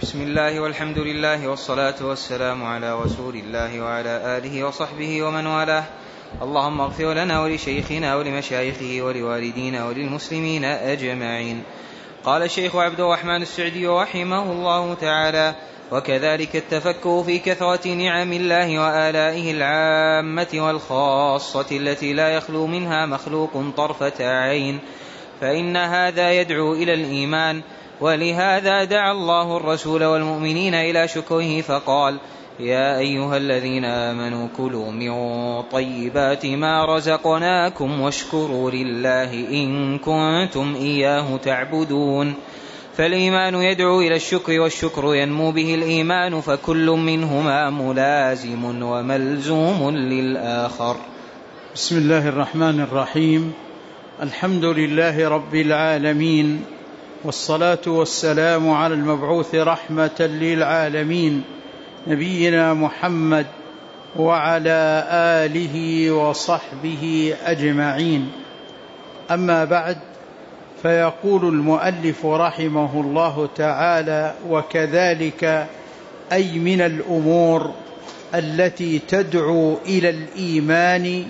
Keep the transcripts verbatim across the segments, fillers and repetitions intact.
بسم الله والحمد لله والصلاة والسلام على رسول الله وعلى آله وصحبه ومن والاه. اللهم اغفر لنا ولشيخنا ولمشايخه ولوالدينا وللمسلمين أجمعين. قال الشيخ عبد الرحمن السعدي رحمه الله تعالى: وكذلك التفكر في كثرة نعم الله وآلائه العامة والخاصة التي لا يخلو منها مخلوق طرفة عين، فإن هذا يدعو إلى الإيمان. ولهذا دعا الله الرسول والمؤمنين إلى شكره فقال: يا أيها الذين آمنوا كلوا من طيبات ما رزقناكم واشكروا لله إن كنتم إياه تعبدون. فالإيمان يدعو إلى الشكر والشكر ينمو به الإيمان، فكل منهما ملازم وملزوم للآخر. بسم الله الرحمن الرحيم. الحمد لله رب العالمين، والصلاة والسلام على المبعوث رحمة للعالمين نبينا محمد وعلى آله وصحبه أجمعين. أما بعد، فيقول المؤلف رحمه الله تعالى: وكذلك أي من الأمور التي تدعو إلى الإيمان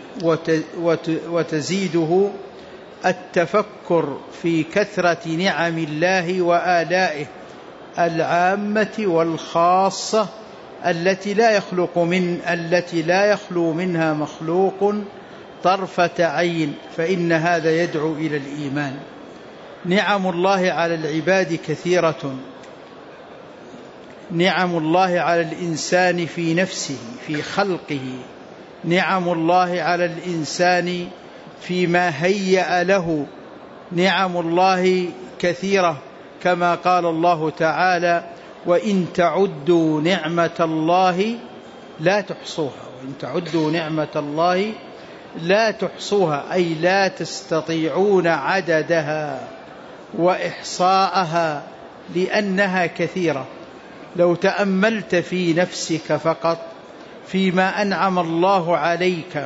وتزيده التفكر في كثرة نعم الله وآلائه العامة والخاصة التي لا يخلق من التي لا يخلو منها مخلوق طرفة عين، فإن هذا يدعو إلى الإيمان. نعم الله على العباد كثيرة. نعم الله على الإنسان في نفسه في خلقه، نعم الله على الإنسان فيما هيأ له، نعم الله كثيرة، كما قال الله تعالى: وإن تعدوا نعمة الله لا تحصوها. وإن تعدوا نعمة الله لا تحصوها، أي لا تستطيعون عددها وإحصاءها لأنها كثيرة. لو تأملت في نفسك فقط فيما أنعم الله عليك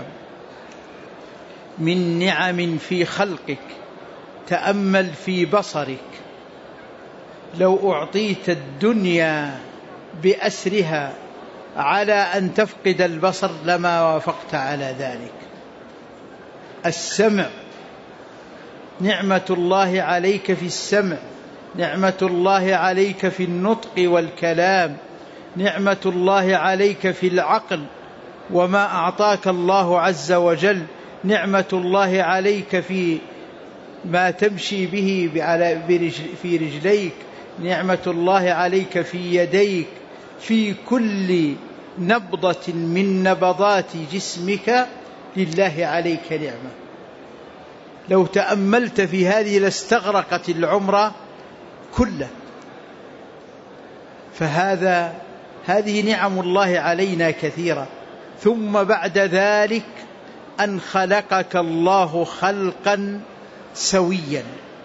من نعم في خلقك، تأمل في بصرك، لو أعطيت الدنيا بأسرها على أن تفقد البصر لما وافقت على ذلك. السمع، نعمة الله عليك في السمع، نعمة الله عليك في النطق والكلام، نعمة الله عليك في العقل وما أعطاك الله عز وجل، نعمة الله عليك في ما تمشي به في رجليك، نعمة الله عليك في يديك، في كل نبضة من نبضات جسمك لله عليك نعمة. لو تأملت في هذه لاستغرقت العمر كله. فهذا هذه نعم الله علينا كثيرة. ثم بعد ذلك أن خلقك الله خلقا سويا،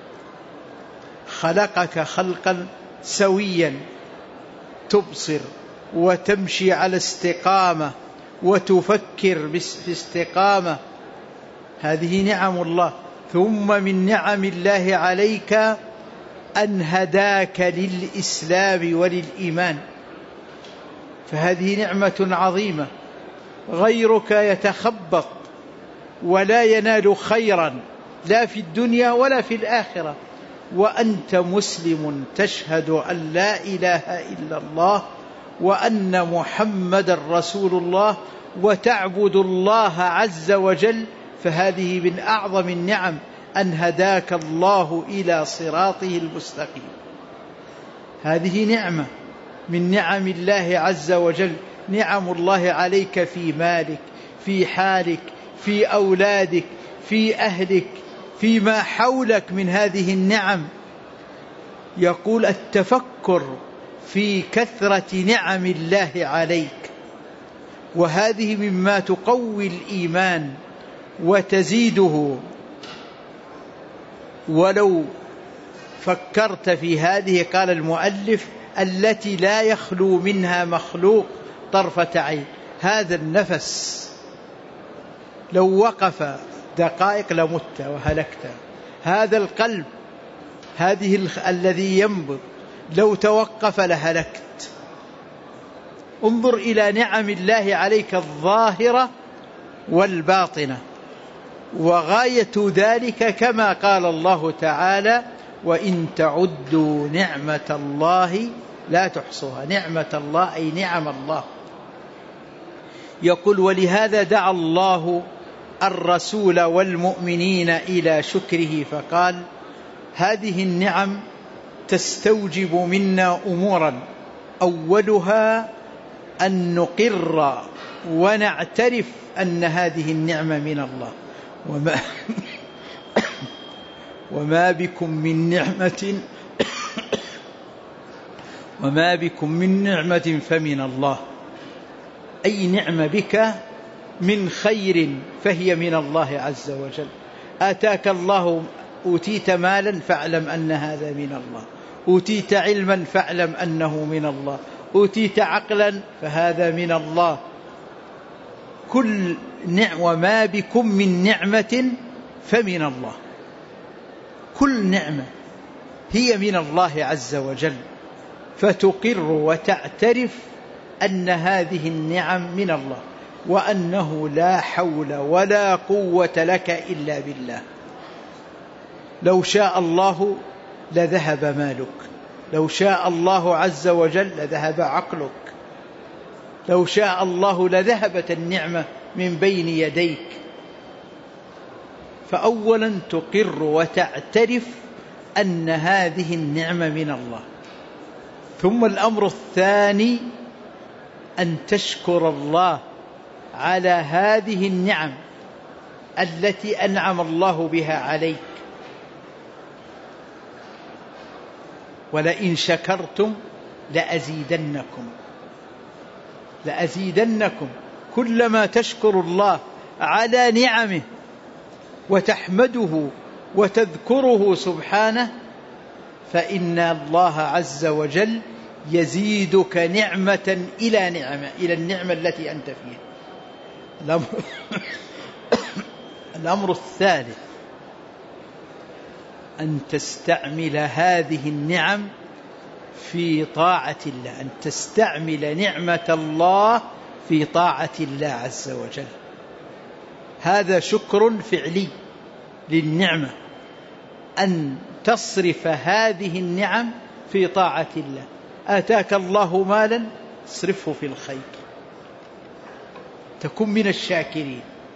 خلقك خلقا سويا، تبصر وتمشي على استقامة وتفكر في استقامة، هذه نعم الله. ثم من نعم الله عليك أن هداك للإسلام وللإيمان، فهذه نعمة عظيمة. غيرك يتخبط ولا ينال خيرا لا في الدنيا ولا في الآخرة، وأنت مسلم تشهد أن لا إله إلا الله وأن محمد رسول الله وتعبد الله عز وجل، فهذه من أعظم النعم أن هداك الله إلى صراطه المستقيم. هذه نعمة من نعم الله عز وجل. نعم الله عليك في مالك، في حالك، في أولادك، في أهلك، فيما حولك من هذه النعم. يقول: التفكر في كثرة نعم الله عليك، وهذه مما تقوي الإيمان وتزيده. ولو فكرت في هذه، قال المؤلف: التي لا يخلو منها مخلوق طرفة عين. هذا النفس لو وقف دقائق لمت وهلكت. هذا القلب هذه الذي ينبض لو توقف لهلكت. انظر إلى نعم الله عليك الظاهرة والباطنة، وغاية ذلك كما قال الله تعالى: وإن تعدوا نعمة الله لا تحصوها. نعمة الله أي نعم الله. يقول: ولهذا دعا الله الرسول والمؤمنين إلى شكره فقال: هذه النعم تستوجب منا أمورا، أولها أن نقر ونعترف أن هذه النعمة من الله، وما, وما بكم من نعمة وما بكم من نعمة فمن الله. أي نعمة بك من خير فهي من الله عز وجل. آتاك الله، أوتيت مالا فاعلم أن هذا من الله، أوتيت علما فاعلم أنه من الله، أوتيت عقلا فهذا من الله. كل نعم وما بكم من نعمة فمن الله. كل نعمة هي من الله عز وجل، فتقر وتعترف أن هذه النعم من الله، وأنه لا حول ولا قوة لك إلا بالله. لو شاء الله لذهب مالك، لو شاء الله عز وجل لذهب عقلك، لو شاء الله لذهبت النعمة من بين يديك. فأولا تقر وتعترف أن هذه النعمة من الله. ثم الأمر الثاني أن تشكر الله على هذه النعم التي أنعم الله بها عليك. ولئن شكرتم لأزيدنكم لأزيدنكم كلما تشكر الله على نعمه وتحمده وتذكره سبحانه، فإن الله عز وجل يزيدك نعمة إلى نعمة، إلى النعمة التي أنت فيها. الأمر, الأمر الثالث أن تستعمل هذه النعم في طاعة الله، أن تستعمل نعمة الله في طاعة الله عز وجل. هذا شكر فعلي للنعمة، أن تصرف هذه النعم في طاعة الله. آتاك الله مالا اصرفه في الخير، تكن من الشاكرين.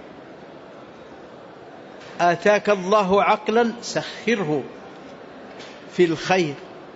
آتاك الله عقلا سخره في الخير.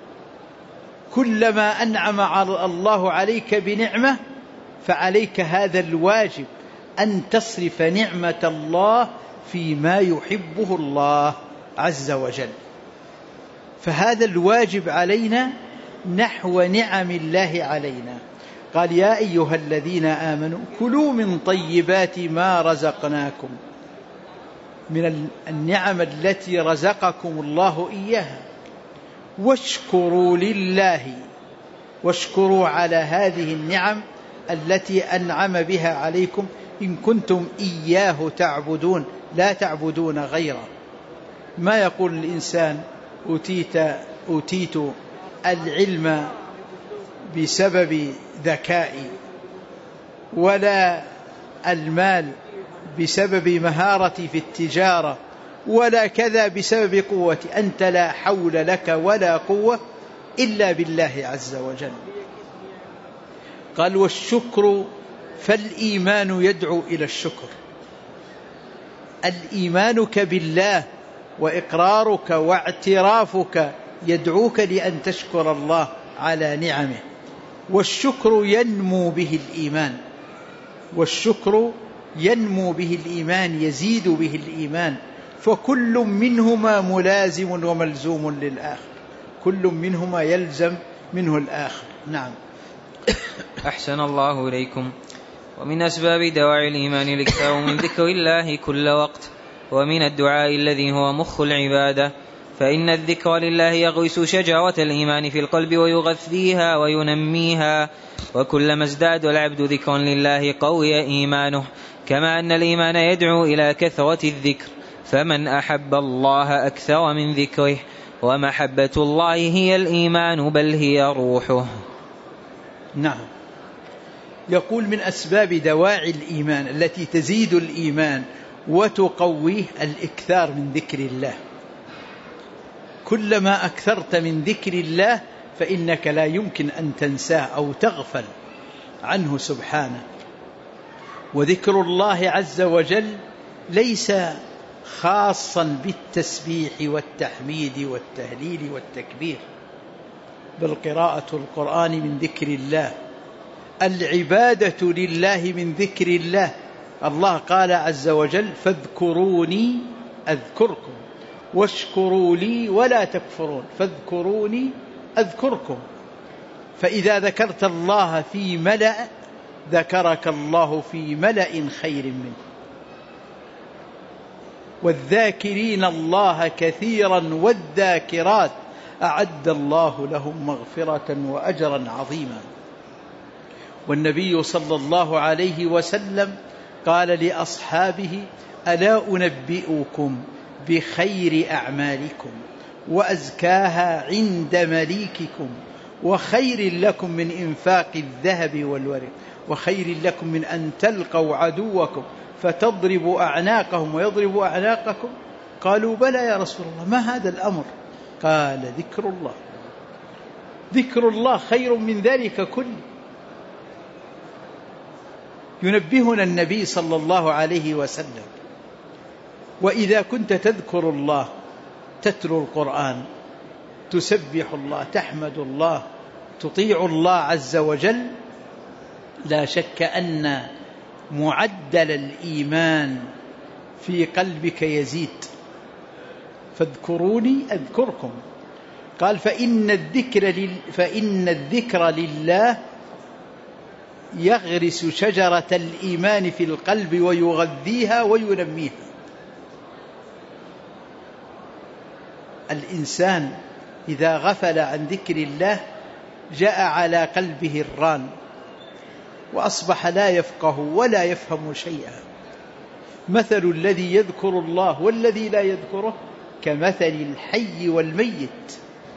كلما أنعم الله عليك بنعمة فعليك هذا الواجب، أن تصرف نعمة الله فيما يحبه الله عز وجل. فهذا الواجب علينا نحو نعم الله علينا. قال: يا أيها الذين آمنوا كلوا من طيبات ما رزقناكم، من النعم التي رزقكم الله إياها، واشكروا لله، واشكروا على هذه النعم التي أنعم بها عليكم إن كنتم إياه تعبدون، لا تعبدون غيره. ما يقول الإنسان أوتيت, أوتيت العلم بسبب ذكائي، ولا المال بسبب مهارتي في التجارة، ولا كذا بسبب قوتي. أنت لا حول لك ولا قوة إلا بالله عز وجل. قال: والشكر، فالإيمان يدعو إلى الشكر. الإيمانك بالله وإقرارك واعترافك يدعوك لأن تشكر الله على نعمه. والشكر ينمو به الإيمان، والشكر ينمو به الإيمان، يزيد به الإيمان. فكل منهما ملازم وملزوم للآخر، كل منهما يلزم منه الآخر. نعم. أحسن الله إليكم. ومن أسباب دواعي الإيمان الإكثار من ذكر الله كل وقت، ومن الدعاء الذي هو مخ العبادة، فإن الذكر لله يغرس شجرة الإيمان في القلب ويغذيها وينميها، وكلما ازداد العبد ذكرا لله قوي إيمانه، كما أن الإيمان يدعو إلى كثرة الذكر، فمن أحب الله أكثر من ذكره ومحبة الله هي الإيمان بل هي روحه. نعم. يقول من أسباب دواعي الإيمان التي تزيد الإيمان وتقويه الإكثار من ذكر الله. كلما أكثرت من ذكر الله فإنك لا يمكن أن تنساه أو تغفل عنه سبحانه. وذكر الله عز وجل ليس خاصا بالتسبيح والتحميد والتهليل والتكبير، بل قراءة القرآن من ذكر الله، العبادة لله من ذكر الله. الله قال عز وجل فاذكروني أذكركم واشكروا لي ولا تكفرون، فاذكروني أذكركم. فإذا ذكرت الله في ملأ ذكرك الله في ملأ خير منه. والذاكرين الله كثيرا والذاكرات أعد الله لهم مغفرة وأجرا عظيما. والنبي صلى الله عليه وسلم قال لأصحابه ألا أنبئكم بخير أعمالكم وأزكاها عند مليككم وخير لكم من إنفاق الذهب والورق وخير لكم من أن تلقوا عدوكم فتضربوا أعناقهم ويضربوا أعناقكم؟ قالوا بلى يا رسول الله، ما هذا الأمر؟ قال ذكر الله. ذكر الله خير من ذلك كله. ينبهنا النبي صلى الله عليه وسلم وإذا كنت تذكر الله تتلو القرآن تسبح الله تحمد الله تطيع الله عز وجل، لا شك أن معدل الإيمان في قلبك يزيد. فاذكروني أذكركم. قال فإن الذكر, لل... فإن الذكر لله يغرس شجرة الإيمان في القلب ويغذيها وينميها. الإنسان إذا غفل عن ذكر الله جاء على قلبه الران وأصبح لا يفقه ولا يفهم شيئا. مثل الذي يذكر الله والذي لا يذكره كمثل الحي والميت.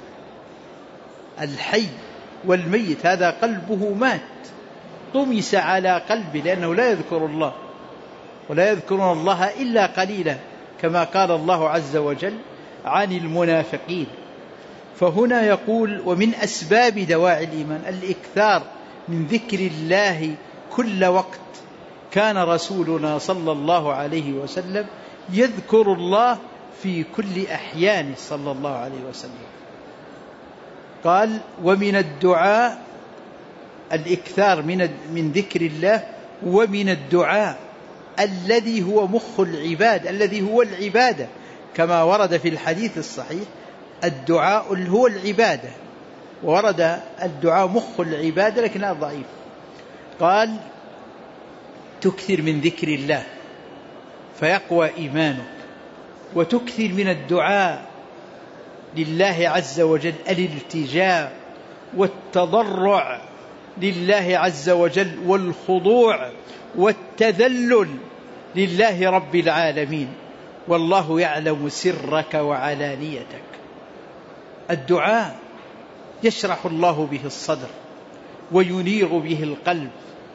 الحي والميت هذا قلبه مات، طمس على قلبه لأنه لا يذكر الله، ولا يذكرون الله إلا قليلا كما قال الله عز وجل عن المنافقين. فهنا يقول ومن أسباب دواعي الإيمان الإكثار من ذكر الله كل وقت. كان رسولنا صلى الله عليه وسلم يذكر الله في كل أحيانه صلى الله عليه وسلم. قال ومن الدعاء الإكثار من من ذكر الله، ومن الدعاء الذي هو مخ العباد الذي هو العبادة كما ورد في الحديث الصحيح الدعاء هو العبادة، ورد الدعاء مخ العبادة لكنها ضعيف. قال تكثر من ذكر الله فيقوى إيمانك، وتكثر من الدعاء لله عز وجل الالتجاء والتضرع لله عز وجل والخضوع والتذلل لله رب العالمين، والله يعلم سرك وعلانيتك. الدعاء يشرح الله به الصدر وينير به القلب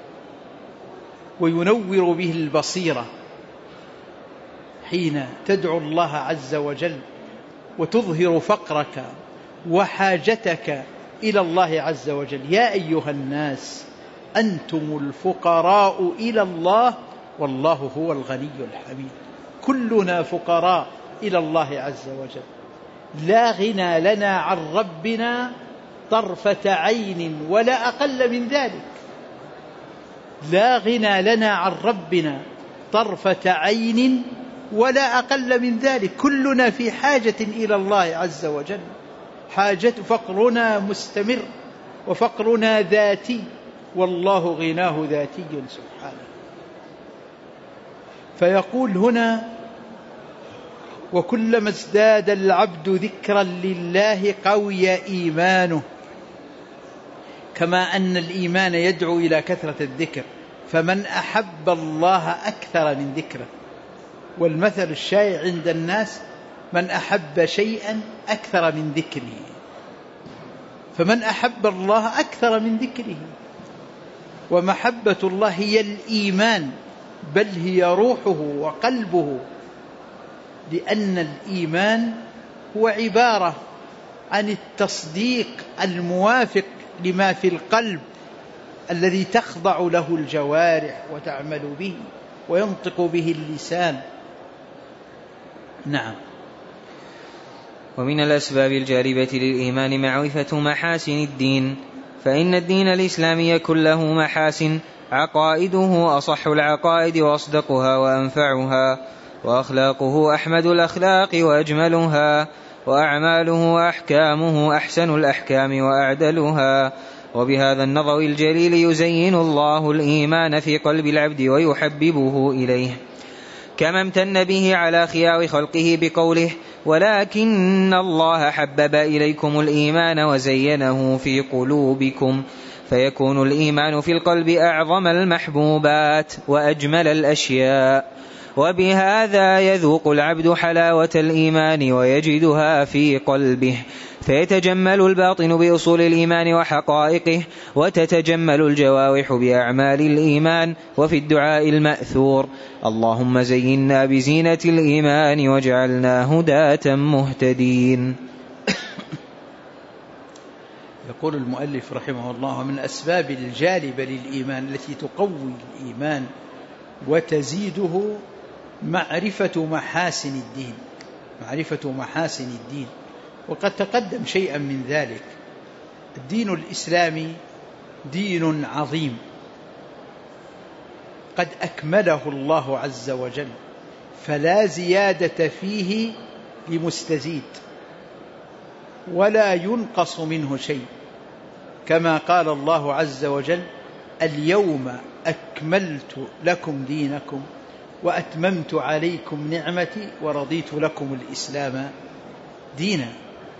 وينور به البصيرة. حين تدعو الله عز وجل وتظهر فقرك وحاجتك إلى الله عز وجل يا أيها الناس أنتم الفقراء إلى الله والله هو الغني الحميد. كلنا فقراء إلى الله عز وجل، لا غنى لنا عن ربنا طرفة عين ولا أقل من ذلك. لا غنى لنا عن ربنا طرفة عين ولا أقل من ذلك. كلنا في حاجة إلى الله عز وجل، حاجة فقرنا مستمر وفقرنا ذاتي، والله غناه ذاتي سبحانه. فيقول هنا وكلما ازداد العبد ذكرا لله قوي إيمانه، كما أن الإيمان يدعو إلى كثرة الذكر، فمن أحب الله أكثر من ذكره. والمثل الشائع عند الناس من أحب شيئا أكثر من ذكره، فمن أحب الله أكثر من ذكره. ومحبة الله هي الإيمان، بل هي روحه وقلبه، لأن الإيمان هو عبارة عن التصديق الموافق لما في القلب الذي تخضع له الجوارح وتعمل به وينطق به اللسان. نعم. ومن الأسباب الجالبة للإيمان معرفة محاسن الدين، فإن الدين الإسلامي كله محاسن، عقائده أصح العقائد وأصدقها وأنفعها، وأخلاقه أحمد الأخلاق وأجملها، وأعماله وأحكامه أحسن الأحكام وأعدلها. وبهذا النظر الجليل يزين الله الإيمان في قلب العبد ويحببه إليه، كما امتن به على خيار خلقه بقوله: ولكن الله حبب إليكم الإيمان وزينه في قلوبكم، فيكون الإيمان في القلب أعظم المحبوبات وأجمل الأشياء. وبهذا يذوق العبد حلاوة الإيمان ويجدها في قلبه، فيتجمل الباطن بأصول الإيمان وحقائقه، وتتجمل الجوارح بأعمال الإيمان. وفي الدعاء المأثور: اللهم زينا بزينة الإيمان واجعلنا هداة مهتدين. يقول المؤلف رحمه الله: ومن أسباب الجالبة للإيمان التي تقوي الإيمان وتزيده معرفة محاسن الدين، معرفة محاسن الدين. وقد تقدم شيئا من ذلك. الدين الإسلامي دين عظيم قد أكمله الله عز وجل، فلا زيادة فيه لمستزيد ولا ينقص منه شيء، كما قال الله عز وجل: اليوم أكملت لكم دينكم وأتممت عليكم نعمتي ورضيت لكم الإسلام دينا.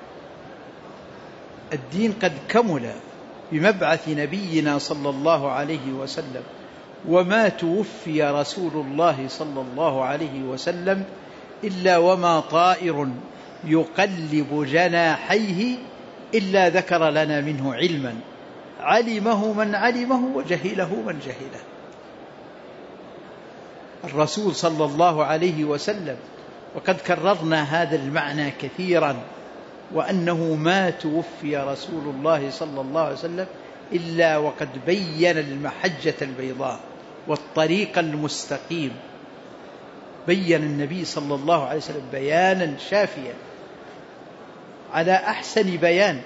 الدين قد كمل بمبعث نبينا صلى الله عليه وسلم، وما توفي رسول الله صلى الله عليه وسلم إلا وما طائر يقلب جناحيه إلا ذكر لنا منه علما، علمه من علمه وجهله من جهله. الرسول صلى الله عليه وسلم، وقد كررنا هذا المعنى كثيرا، وأنه ما توفي رسول الله صلى الله عليه وسلم إلا وقد بين المحجة البيضاء والطريق المستقيم. بين النبي صلى الله عليه وسلم بيانا شافيا على أحسن بيان،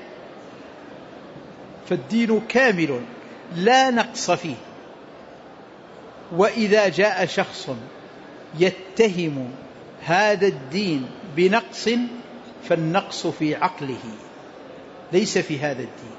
فالدين كامل لا نقص فيه. وإذا جاء شخص يتهم هذا الدين بنقص فالنقص في عقله ليس في هذا الدين.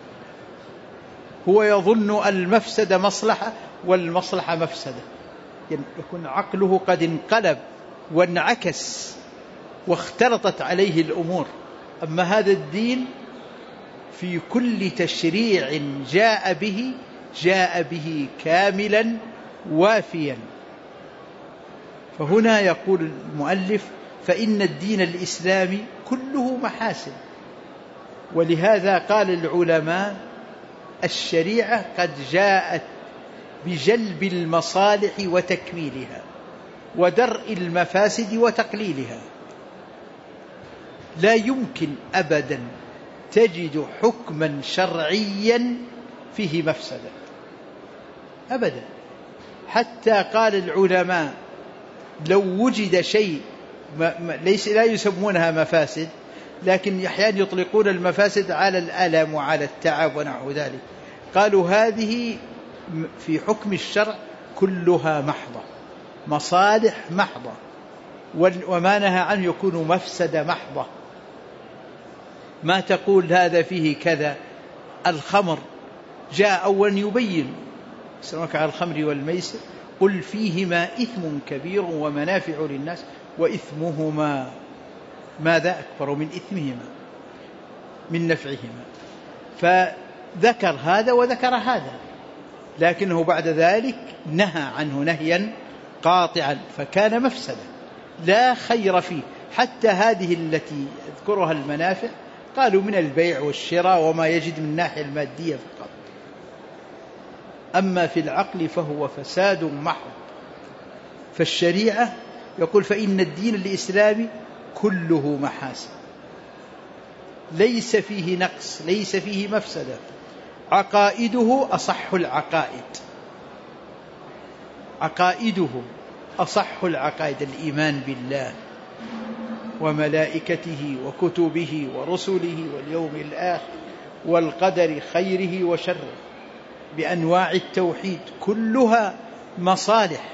هو يظن المفسدة مصلحة والمصلحة مفسدة، يكون عقله قد انقلب وانعكس واختلطت عليه الأمور. أما هذا الدين في كل تشريع جاء به جاء به كاملا وافيا. فهنا يقول المؤلف: فإن الدين الإسلامي كله محاسن. ولهذا قال العلماء: الشريعة قد جاءت بجلب المصالح وتكميلها ودرء المفاسد وتقليلها. لا يمكن أبدا تجد حكما شرعيا فيه مفسدة أبدا. حتى قال العلماء: لو وجد شيء ليس لا يسمونها مفاسد، لكن أحيانا يطلقون المفاسد على الألم وعلى التعب ونحو ذلك، قالوا هذه في حكم الشرع كلها محضة، مصالح محضة، وما نهى عنه يكون مفسدة محضة. ما تقول هذا فيه كذا. الخمر جاء أولا يبين: سنوك على الخمر والميسر قل فيهما إثم كبير ومنافع للناس وإثمهما ماذا أكبر من إثمهما من نفعهما. فذكر هذا وذكر هذا، لكنه بعد ذلك نهى عنه نهيا قاطعا، فكان مفسدة لا خير فيه. حتى هذه التي يذكرها المنافع قالوا من البيع والشراء وما يجد من الناحية المادية فقط، أما في العقل فهو فساد محض. فالشريعة يقول فإن الدين الإسلامي كله محاسن، ليس فيه نقص، ليس فيه مفسدة. عقائده أصح العقائد، عقائده أصح العقائد، الإيمان بالله وملائكته وكتبه ورسله واليوم الآخر والقدر خيره وشره بأنواع التوحيد، كلها مصالح.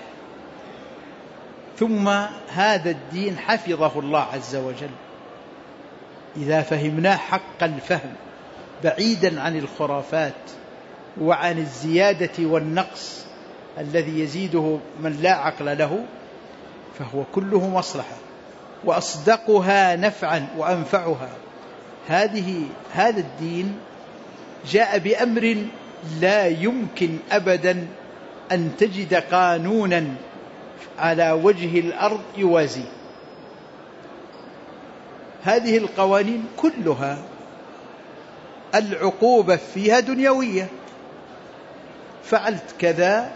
ثم هذا الدين حفظه الله عز وجل إذا فهمناه حق الفهم بعيدا عن الخرافات وعن الزيادة والنقص الذي يزيده من لا عقل له، فهو كله مصلحة وأصدقها نفعا وأنفعها. هذه هذا الدين جاء بأمر لا يمكن أبدا أن تجد قانونا على وجه الأرض يوازيه. هذه القوانين كلها العقوبة فيها دنيوية، فعلت كذا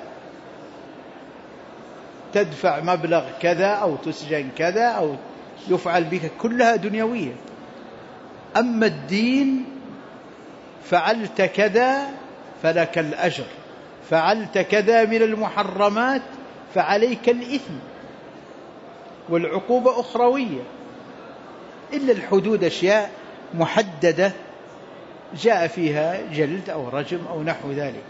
تدفع مبلغ كذا أو تسجن كذا أو يفعل بك، كلها دنيوية. أما الدين فعلت كذا فلك الأجر، فعلت كذا من المحرمات فعليك الإثم، والعقوبة أخروية، إلا الحدود أشياء محددة جاء فيها جلد أو رجم أو نحو ذلك.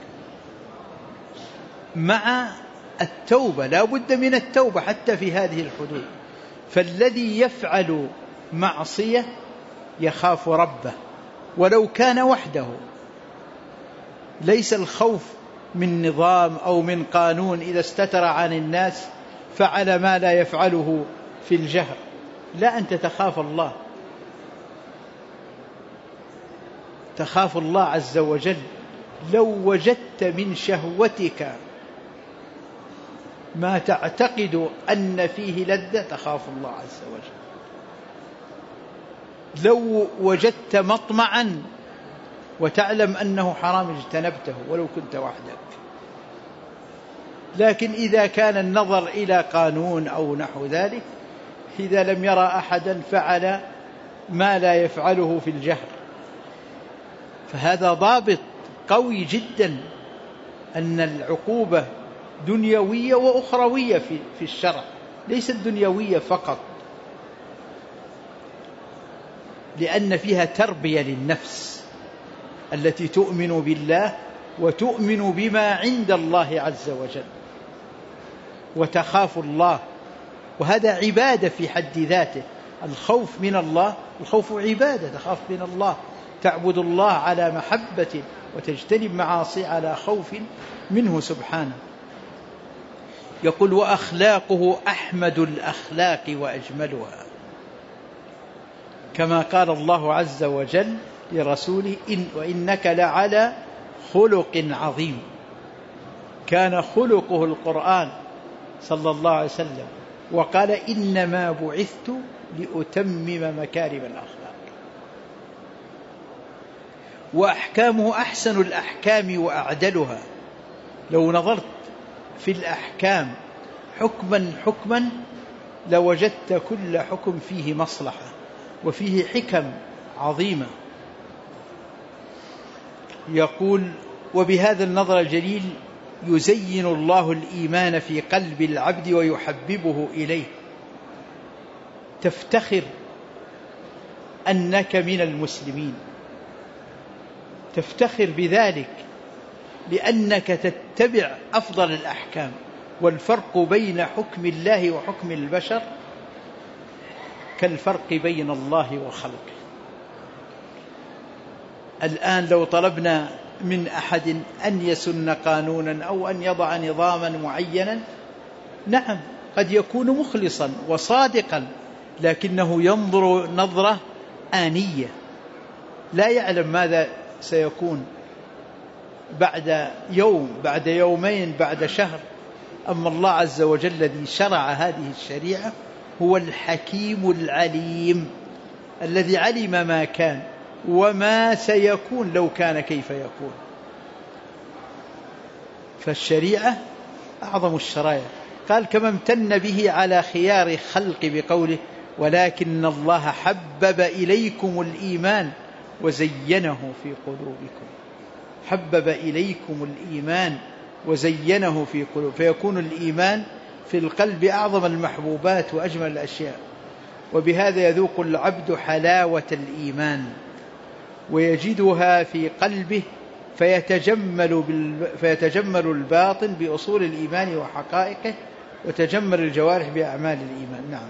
مع التوبة لا بد من التوبة حتى في هذه الحدود. فالذي يفعل معصية يخاف ربه ولو كان وحده، ليس الخوف من نظام أو من قانون إذا استتر عن الناس فعل ما لا يفعله في الجهر، لا، أنت تخاف الله، تخاف الله عز وجل. لو وجدت من شهوتك ما تعتقد أن فيه لذة تخاف الله عز وجل. لو وجدت مطمعا وتعلم أنه حرام اجتنبته ولو كنت وحدك. لكن إذا كان النظر إلى قانون أو نحو ذلك، إذا لم يرى أحدا فعل ما لا يفعله في الجهر، فهذا ضابط قوي جدا أن العقوبة دنيوية وأخروية في الشرع، ليست دنيوية فقط، لأن فيها تربية للنفس التي تؤمن بالله وتؤمن بما عند الله عز وجل وتخاف الله، وهذا عبادة في حد ذاته. الخوف من الله، الخوف عبادة، تخاف من الله، تعبد الله على محبة وتجتنب معاصي على خوف منه سبحانه. يقول وأخلاقه أحمد الأخلاق وأجملها، كما قال الله عز وجل لرسوله إن وإنك لعلى خلق عظيم. كان خلقه القرآن صلى الله عليه وسلم، وقال إنما بعثت لأتمم مكارم الأخلاق. وأحكامه أحسن الأحكام وأعدلها. لو نظرت في الأحكام حكما حكما لوجدت كل حكم فيه مصلحة وفيه حكم عظيمة. يقول وبهذا النظر الجليل يزين الله الإيمان في قلب العبد ويحببه إليه، تفتخر أنك من المسلمين، تفتخر بذلك لأنك تتبع أفضل الأحكام. والفرق بين حكم الله وحكم البشر كالفرق بين الله وخلقه. الآن لو طلبنا من أحد أن يسن قانونا أو أن يضع نظاما معينا، نعم قد يكون مخلصا وصادقا، لكنه ينظر نظرة آنية، لا يعلم ماذا سيكون بعد يوم، بعد يومين، بعد شهر. أما الله عز وجل الذي شرع هذه الشريعة هو الحكيم العليم الذي علم ما كان وما سيكون لو كان كيف يكون. فالشريعة أعظم الشرائع. قال كما امتن به على خيار خلق بقوله ولكن الله حبب إليكم الإيمان وزينه في قلوبكم. حبب إليكم الإيمان وزينه في قلوبكم، فيكون الإيمان في القلب أعظم المحبوبات وأجمل الأشياء. وبهذا يذوق العبد حلاوة الإيمان ويجدها في قلبه فيتجمل, بال... فيتجمل الباطن بأصول الإيمان وحقائقه وتجمل الجوارح بأعمال الإيمان. نعم.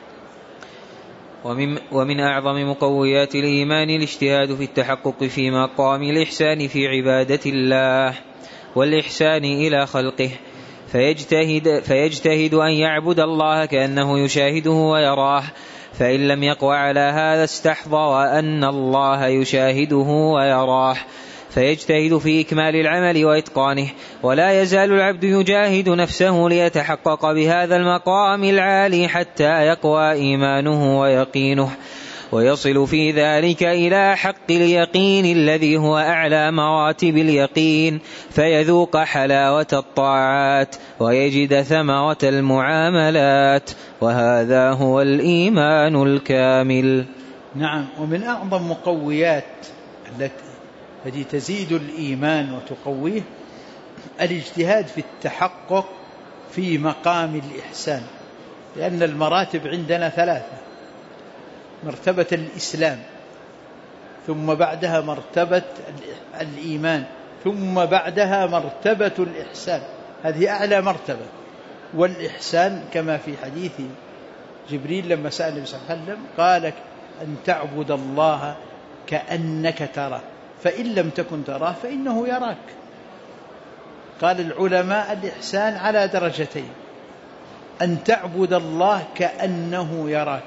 ومن, ومن أعظم مقويات الإيمان الاجتهاد في التحقق في مقام الإحسان في عبادة الله والإحسان إلى خلقه، فيجتهد, فيجتهد أن يعبد الله كأنه يشاهده ويراه، فإن لم يقوى على هذا استحضر أن الله يشاهده ويراه، فيجتهد في إكمال العمل وإتقانه. ولا يزال العبد يجاهد نفسه ليتحقق بهذا المقام العالي حتى يقوى إيمانه ويقينه، ويصل في ذلك إلى حق اليقين الذي هو أعلى مراتب اليقين، فيذوق حلاوة الطاعات ويجد ثمرة المعاملات، وهذا هو الإيمان الكامل. نعم. ومن أعظم مقويات التي تزيد الإيمان وتقويه الاجتهاد في التحقق في مقام الإحسان، لأن المراتب عندنا ثلاثة: مرتبة الإسلام، ثم بعدها مرتبة الإيمان، ثم بعدها مرتبة الإحسان. هذه أعلى مرتبة. والإحسان كما في حديث جبريل لما سأل النبي صلى الله عليه وسلم قال أن تعبد الله كأنك تراه فإن لم تكن تراه فإنه يراك. قال العلماء الإحسان على درجتين: أن تعبد الله كأنه يراك،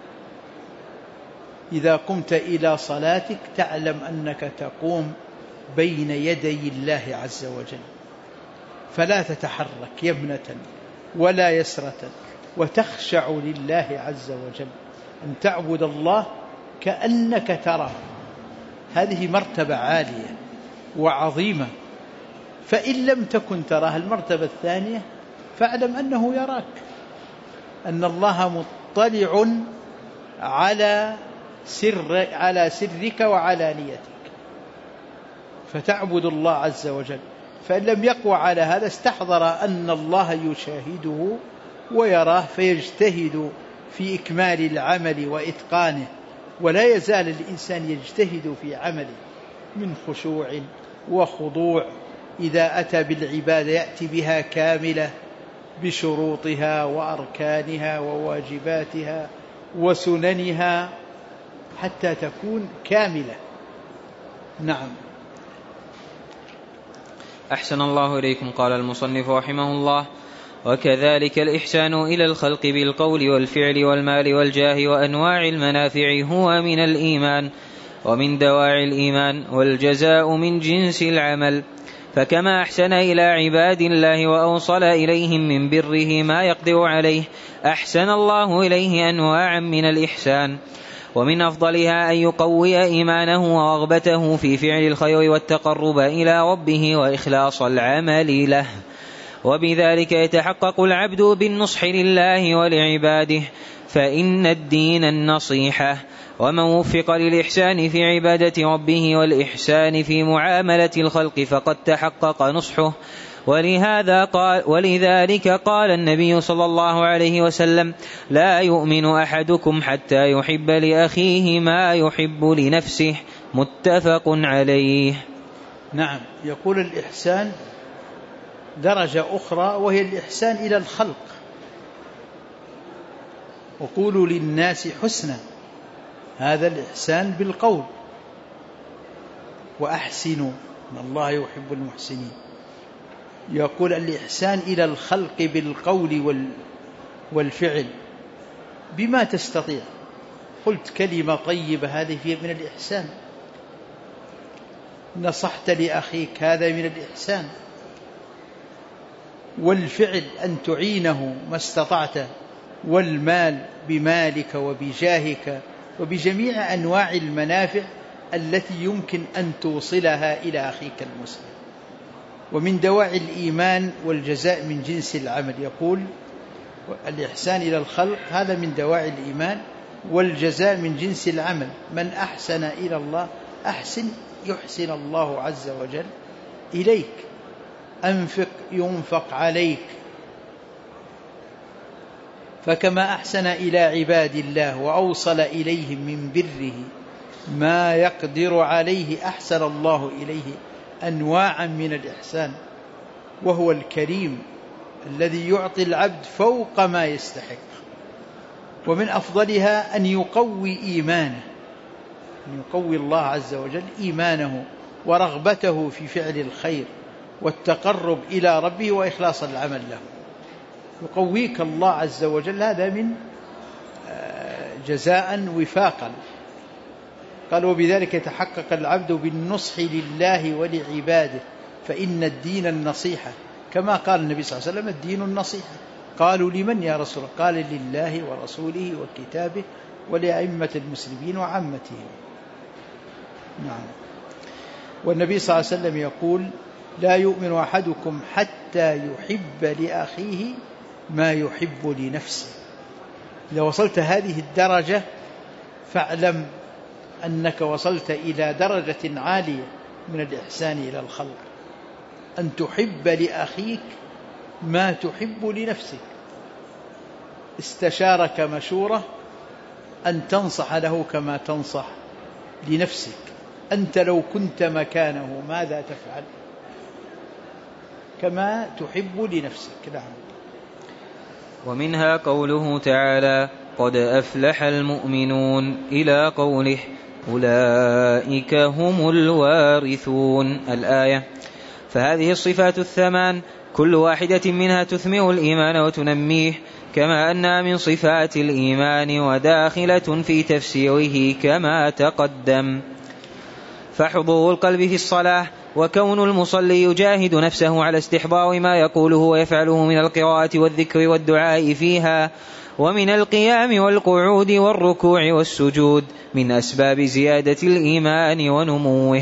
إذا قمت إلى صلاتك تعلم أنك تقوم بين يدي الله عز وجل، فلا تتحرك يمنة ولا يسرة وتخشع لله عز وجل. أن تعبد الله كأنك تراه، هذه مرتبة عالية وعظيمة. فإن لم تكن تراه، المرتبة الثانية، فاعلم أنه يراك، أن الله مطلع على سر على سرك وعلانيتك، فتعبد الله عز وجل. فإن لم يقوى على هذا استحضر أن الله يشاهده ويراه، فيجتهد في إكمال العمل وإتقانه. ولا يزال الإنسان يجتهد في عمله من خشوع وخضوع. إذا أتى بالعبادة يأتي بها كاملة بشروطها وأركانها وواجباتها وسننها حتى تكون كاملة. نعم. أحسن الله إليكم. قال المصنف رحمه الله: وكذلك الإحسان إلى الخلق بالقول والفعل والمال والجاه وأنواع المنافع هو من الإيمان ومن دواعي الإيمان، والجزاء من جنس العمل. فكما أحسن إلى عباد الله وأوصل إليهم من بره ما يقدر عليه، أحسن الله إليه أنواعا من الإحسان، ومن أفضلها أن يقوي إيمانه ورغبته في فعل الخير والتقرب إلى ربه وإخلاص العمل له، وبذلك يتحقق العبد بالنصح لله ولعباده، فإن الدين النصيحة. ومن وفق للإحسان في عبادة ربه والإحسان في معاملة الخلق فقد تحقق نصحه. ولهذا قال ولذلك قال النبي صلى الله عليه وسلم: لا يؤمن أحدكم حتى يحب لأخيه ما يحب لنفسه، متفق عليه. نعم. يقول الإحسان درجة أخرى وهي الإحسان إلى الخلق. وقولوا للناس حسنا، هذا الإحسان بالقول، وأحسنوا إن الله يحب المحسنين. يقول الإحسان إلى الخلق بالقول والفعل بما تستطيع. قلت كلمة طيبة، هذه فيها من الإحسان. نصحت لأخيك، هذا من الإحسان. والفعل أن تعينه ما استطعت والمال بمالك وبجاهك وبجميع أنواع المنافع التي يمكن أن توصلها إلى أخيك المسلم. ومن دواعي الإيمان والجزاء من جنس العمل، يقول الإحسان إلى الخلق هذا من دواعي الإيمان والجزاء من جنس العمل. من أحسن إلى الله أحسن يحسن الله عز وجل إليك. أنفق ينفق عليك. فكما أحسن إلى عباد الله وأوصل إليهم من بره ما يقدر عليه أحسن الله إليه أنواعا من الإحسان، وهو الكريم الذي يعطي العبد فوق ما يستحق. ومن أفضلها أن يقوي إيمانه، أن يقوي الله عز وجل إيمانه ورغبته في فعل الخير والتقرب إلى ربه وإخلاص العمل له. يقويك الله عز وجل، هذا من جزاء وفاقا. قال وبذلك يتحقق العبد بالنصح لله ولعباده، فإن الدين النصيحة، كما قال النبي صلى الله عليه وسلم الدين النصيحة. قالوا لمن يا رسول الله؟ قال لله ورسوله وكتابه ولأئمة المسلمين وعامتهم. نعم. والنبي صلى الله عليه وسلم يقول لا يؤمن أحدكم حتى يحب لأخيه ما يحب لنفسه. إذا وصلت هذه الدرجة فاعلم أنك وصلت إلى درجة عالية من الإحسان إلى الخلق، أن تحب لأخيك ما تحب لنفسك. استشارك مشورة أن تنصح له كما تنصح لنفسك. أنت لو كنت مكانه ماذا تفعل؟ كما تحب لنفسك. نعم. ومنها قوله تعالى قد أفلح المؤمنون إلى قوله أولئك هم الوارثون الآية. فهذه الصفات الثمان كل واحدة منها تثمر الإيمان وتنميه، كما أنها من صفات الإيمان وداخلة في تفسيره كما تقدم. فحضور القلب في الصلاة وكون المصلي يجاهد نفسه على استحضار ما يقوله ويفعله من القراءة والذكر والدعاء فيها ومن القيام والقعود والركوع والسجود من أسباب زيادة الإيمان ونموه.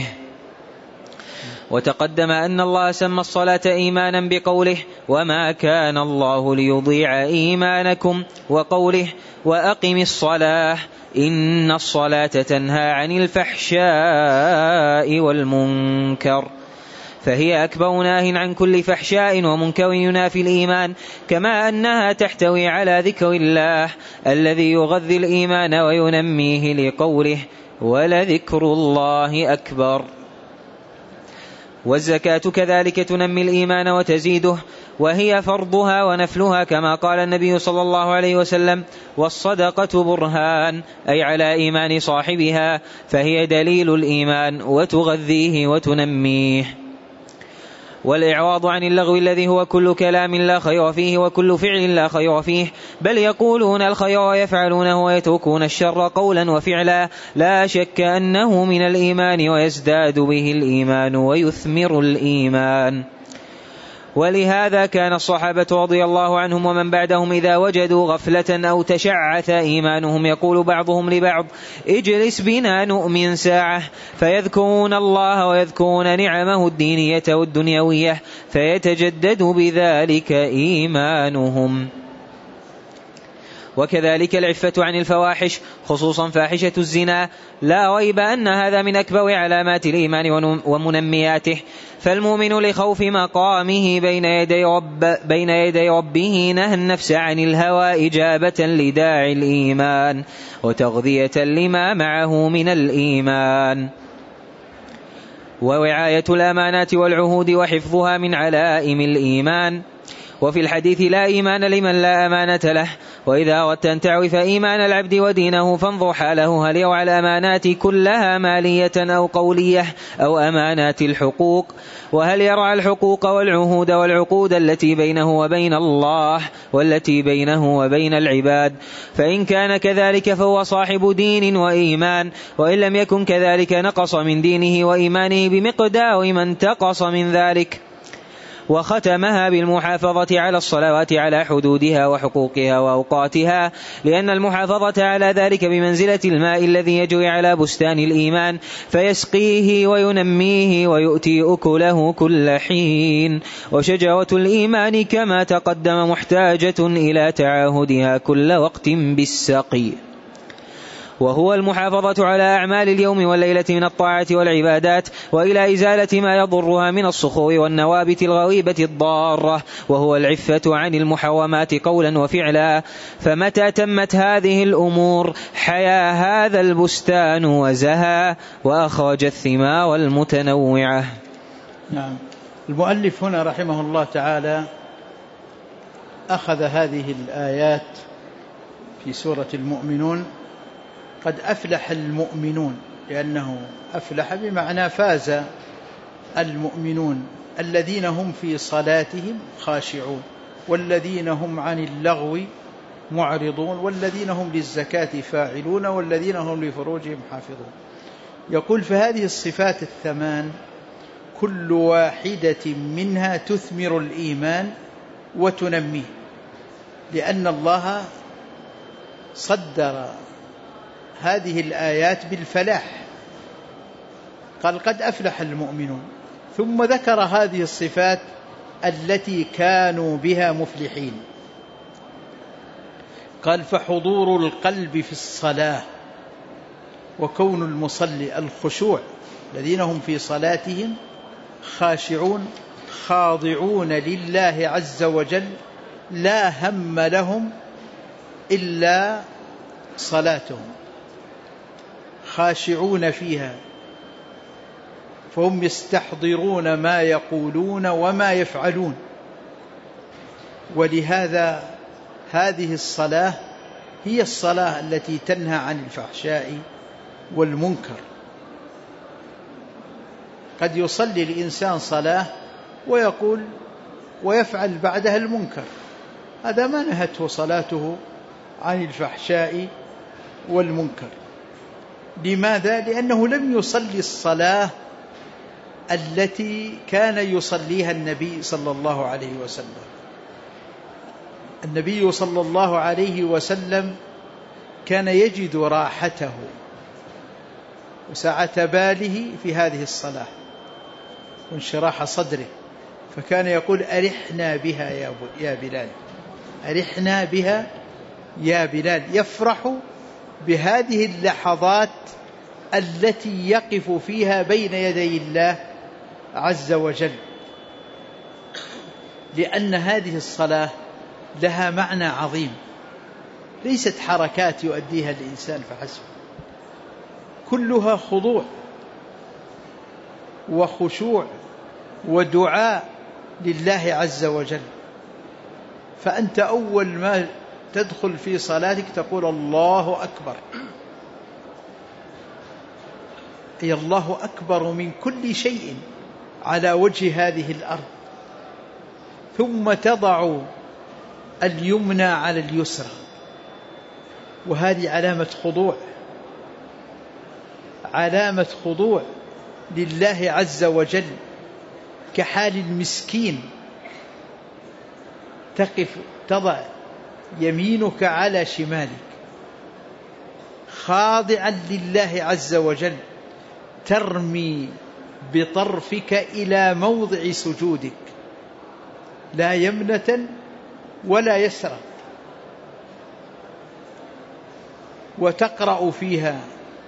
وتقدم أن الله سمى الصلاة إيمانا بقوله وما كان الله ليضيع إيمانكم، وقوله وأقم الصلاة إن الصلاة تنهى عن الفحشاء والمنكر، فهي أكبر ناه عن كل فحشاء ومنكر ينافي الإيمان، كما أنها تحتوي على ذكر الله الذي يغذي الإيمان وينميه لقوله ولذكر الله أكبر. والزكاة كذلك تنمي الإيمان وتزيده، وهي فرضها ونفلها، كما قال النبي صلى الله عليه وسلم والصدقة برهان، أي على إيمان صاحبها، فهي دليل الإيمان وتغذيه وتنميه. والإعراض عن اللغو الذي هو كل كلام لا خير فيه وكل فعل لا خير فيه، بل يقولون الخير ويفعلونه ويتركون الشر قولا وفعلا، لا شك أنه من الإيمان ويزداد به الإيمان ويثمر الإيمان. ولهذا كان الصحابة رضي الله عنهم ومن بعدهم إذا وجدوا غفلة أو تشعث إيمانهم يقول بعضهم لبعض اجلس بنا نؤمن ساعة، فيذكرون الله ويذكرون نعمه الدينية والدنيوية، فيتجدد بذلك إيمانهم. وكذلك العفة عن الفواحش خصوصا فاحشة الزنا، لا ريب أن هذا من أكبر علامات الإيمان ومنمياته، فالمؤمن لخوف مقامه بين يدي, رب بين يدي ربه نهى النفس عن الهوى إجابة لداعي الإيمان وتغذية لما معه من الإيمان. ووعاية الأمانات والعهود وحفظها من علائم الإيمان. وفي الحديث لا إيمان لمن لا أمانة له. وإذا أردت أن تعرف إيمان العبد ودينه فانظر حاله، هل يرعى الأمانات كلها مالية أو قولية أو أمانات الحقوق، وهل يرعى الحقوق والعهود والعقود التي بينه وبين الله والتي بينه وبين العباد، فإن كان كذلك فهو صاحب دين وإيمان، وإن لم يكن كذلك نقص من دينه وإيمانه بمقدار ما انتقص من ذلك. وختمها بالمحافظة على الصلوات على حدودها وحقوقها وأوقاتها، لأن المحافظة على ذلك بمنزلة الماء الذي يجري على بستان الإيمان فيسقيه وينميه ويؤتي أكله كل حين. وشجرة الإيمان كما تقدم محتاجة إلى تعاهدها كل وقت بالسقي، وهو المحافظة على أعمال اليوم والليلة من الطاعة والعبادات، وإلى إزالة ما يضرها من الصخور والنوابت الغريبة الضارة، وهو العفة عن المحرمات قولا وفعلا. فمتى تمت هذه الأمور حيا هذا البستان وزهى وأخرج الثمار المتنوعة. نعم. المؤلف هنا رحمه الله تعالى أخذ هذه الآيات في سورة المؤمنون. قد أفلح المؤمنون، لأنه أفلح بمعنى فاز المؤمنون الذين هم في صلاتهم خاشعون، والذين هم عن اللغو معرضون، والذين هم للزكاة فاعلون، والذين هم لفروجهم حافظون. يقول فهذه الصفات الثمان كل واحدة منها تثمر الإيمان وتنميه، لأن الله صدر هذه الآيات بالفلاح، قال قد أفلح المؤمنون، ثم ذكر هذه الصفات التي كانوا بها مفلحين. قال فحضور القلب في الصلاة وكون المصلي الخشوع، الذين هم في صلاتهم خاشعون خاضعون لله عز وجل، لا هم لهم إلا صلاتهم، خاشعون فيها، فهم يستحضرون ما يقولون وما يفعلون. ولهذا هذه الصلاة هي الصلاة التي تنهى عن الفحشاء والمنكر. قد يصلي الإنسان صلاة ويقول ويفعل بعدها المنكر، هذا ما نهته صلاته عن الفحشاء والمنكر. لماذا؟ لأنه لم يصلي الصلاة التي كان يصليها النبي صلى الله عليه وسلم. النبي صلى الله عليه وسلم كان يجد راحته وسعة باله في هذه الصلاة وانشراح صدره، فكان يقول أرحنا بها يا بلال، أرحنا بها يا بلال، يفرح بهذه اللحظات التي يقف فيها بين يدي الله عز وجل، لأن هذه الصلاة لها معنى عظيم، ليست حركات يؤديها الإنسان فحسب، كلها خضوع وخشوع ودعاء لله عز وجل. فأنت أول ما تدخل في صلاتك تقول الله أكبر، أي الله أكبر من كل شيء على وجه هذه الأرض، ثم تضع اليمنى على اليسرى، وهذه علامة خضوع، علامة خضوع لله عز وجل، كحال المسكين تقف تضع يمينك على شمالك خاضعا لله عز وجل، ترمي بطرفك إلى موضع سجودك، لا يمنة ولا يسرى، وتقرأ فيها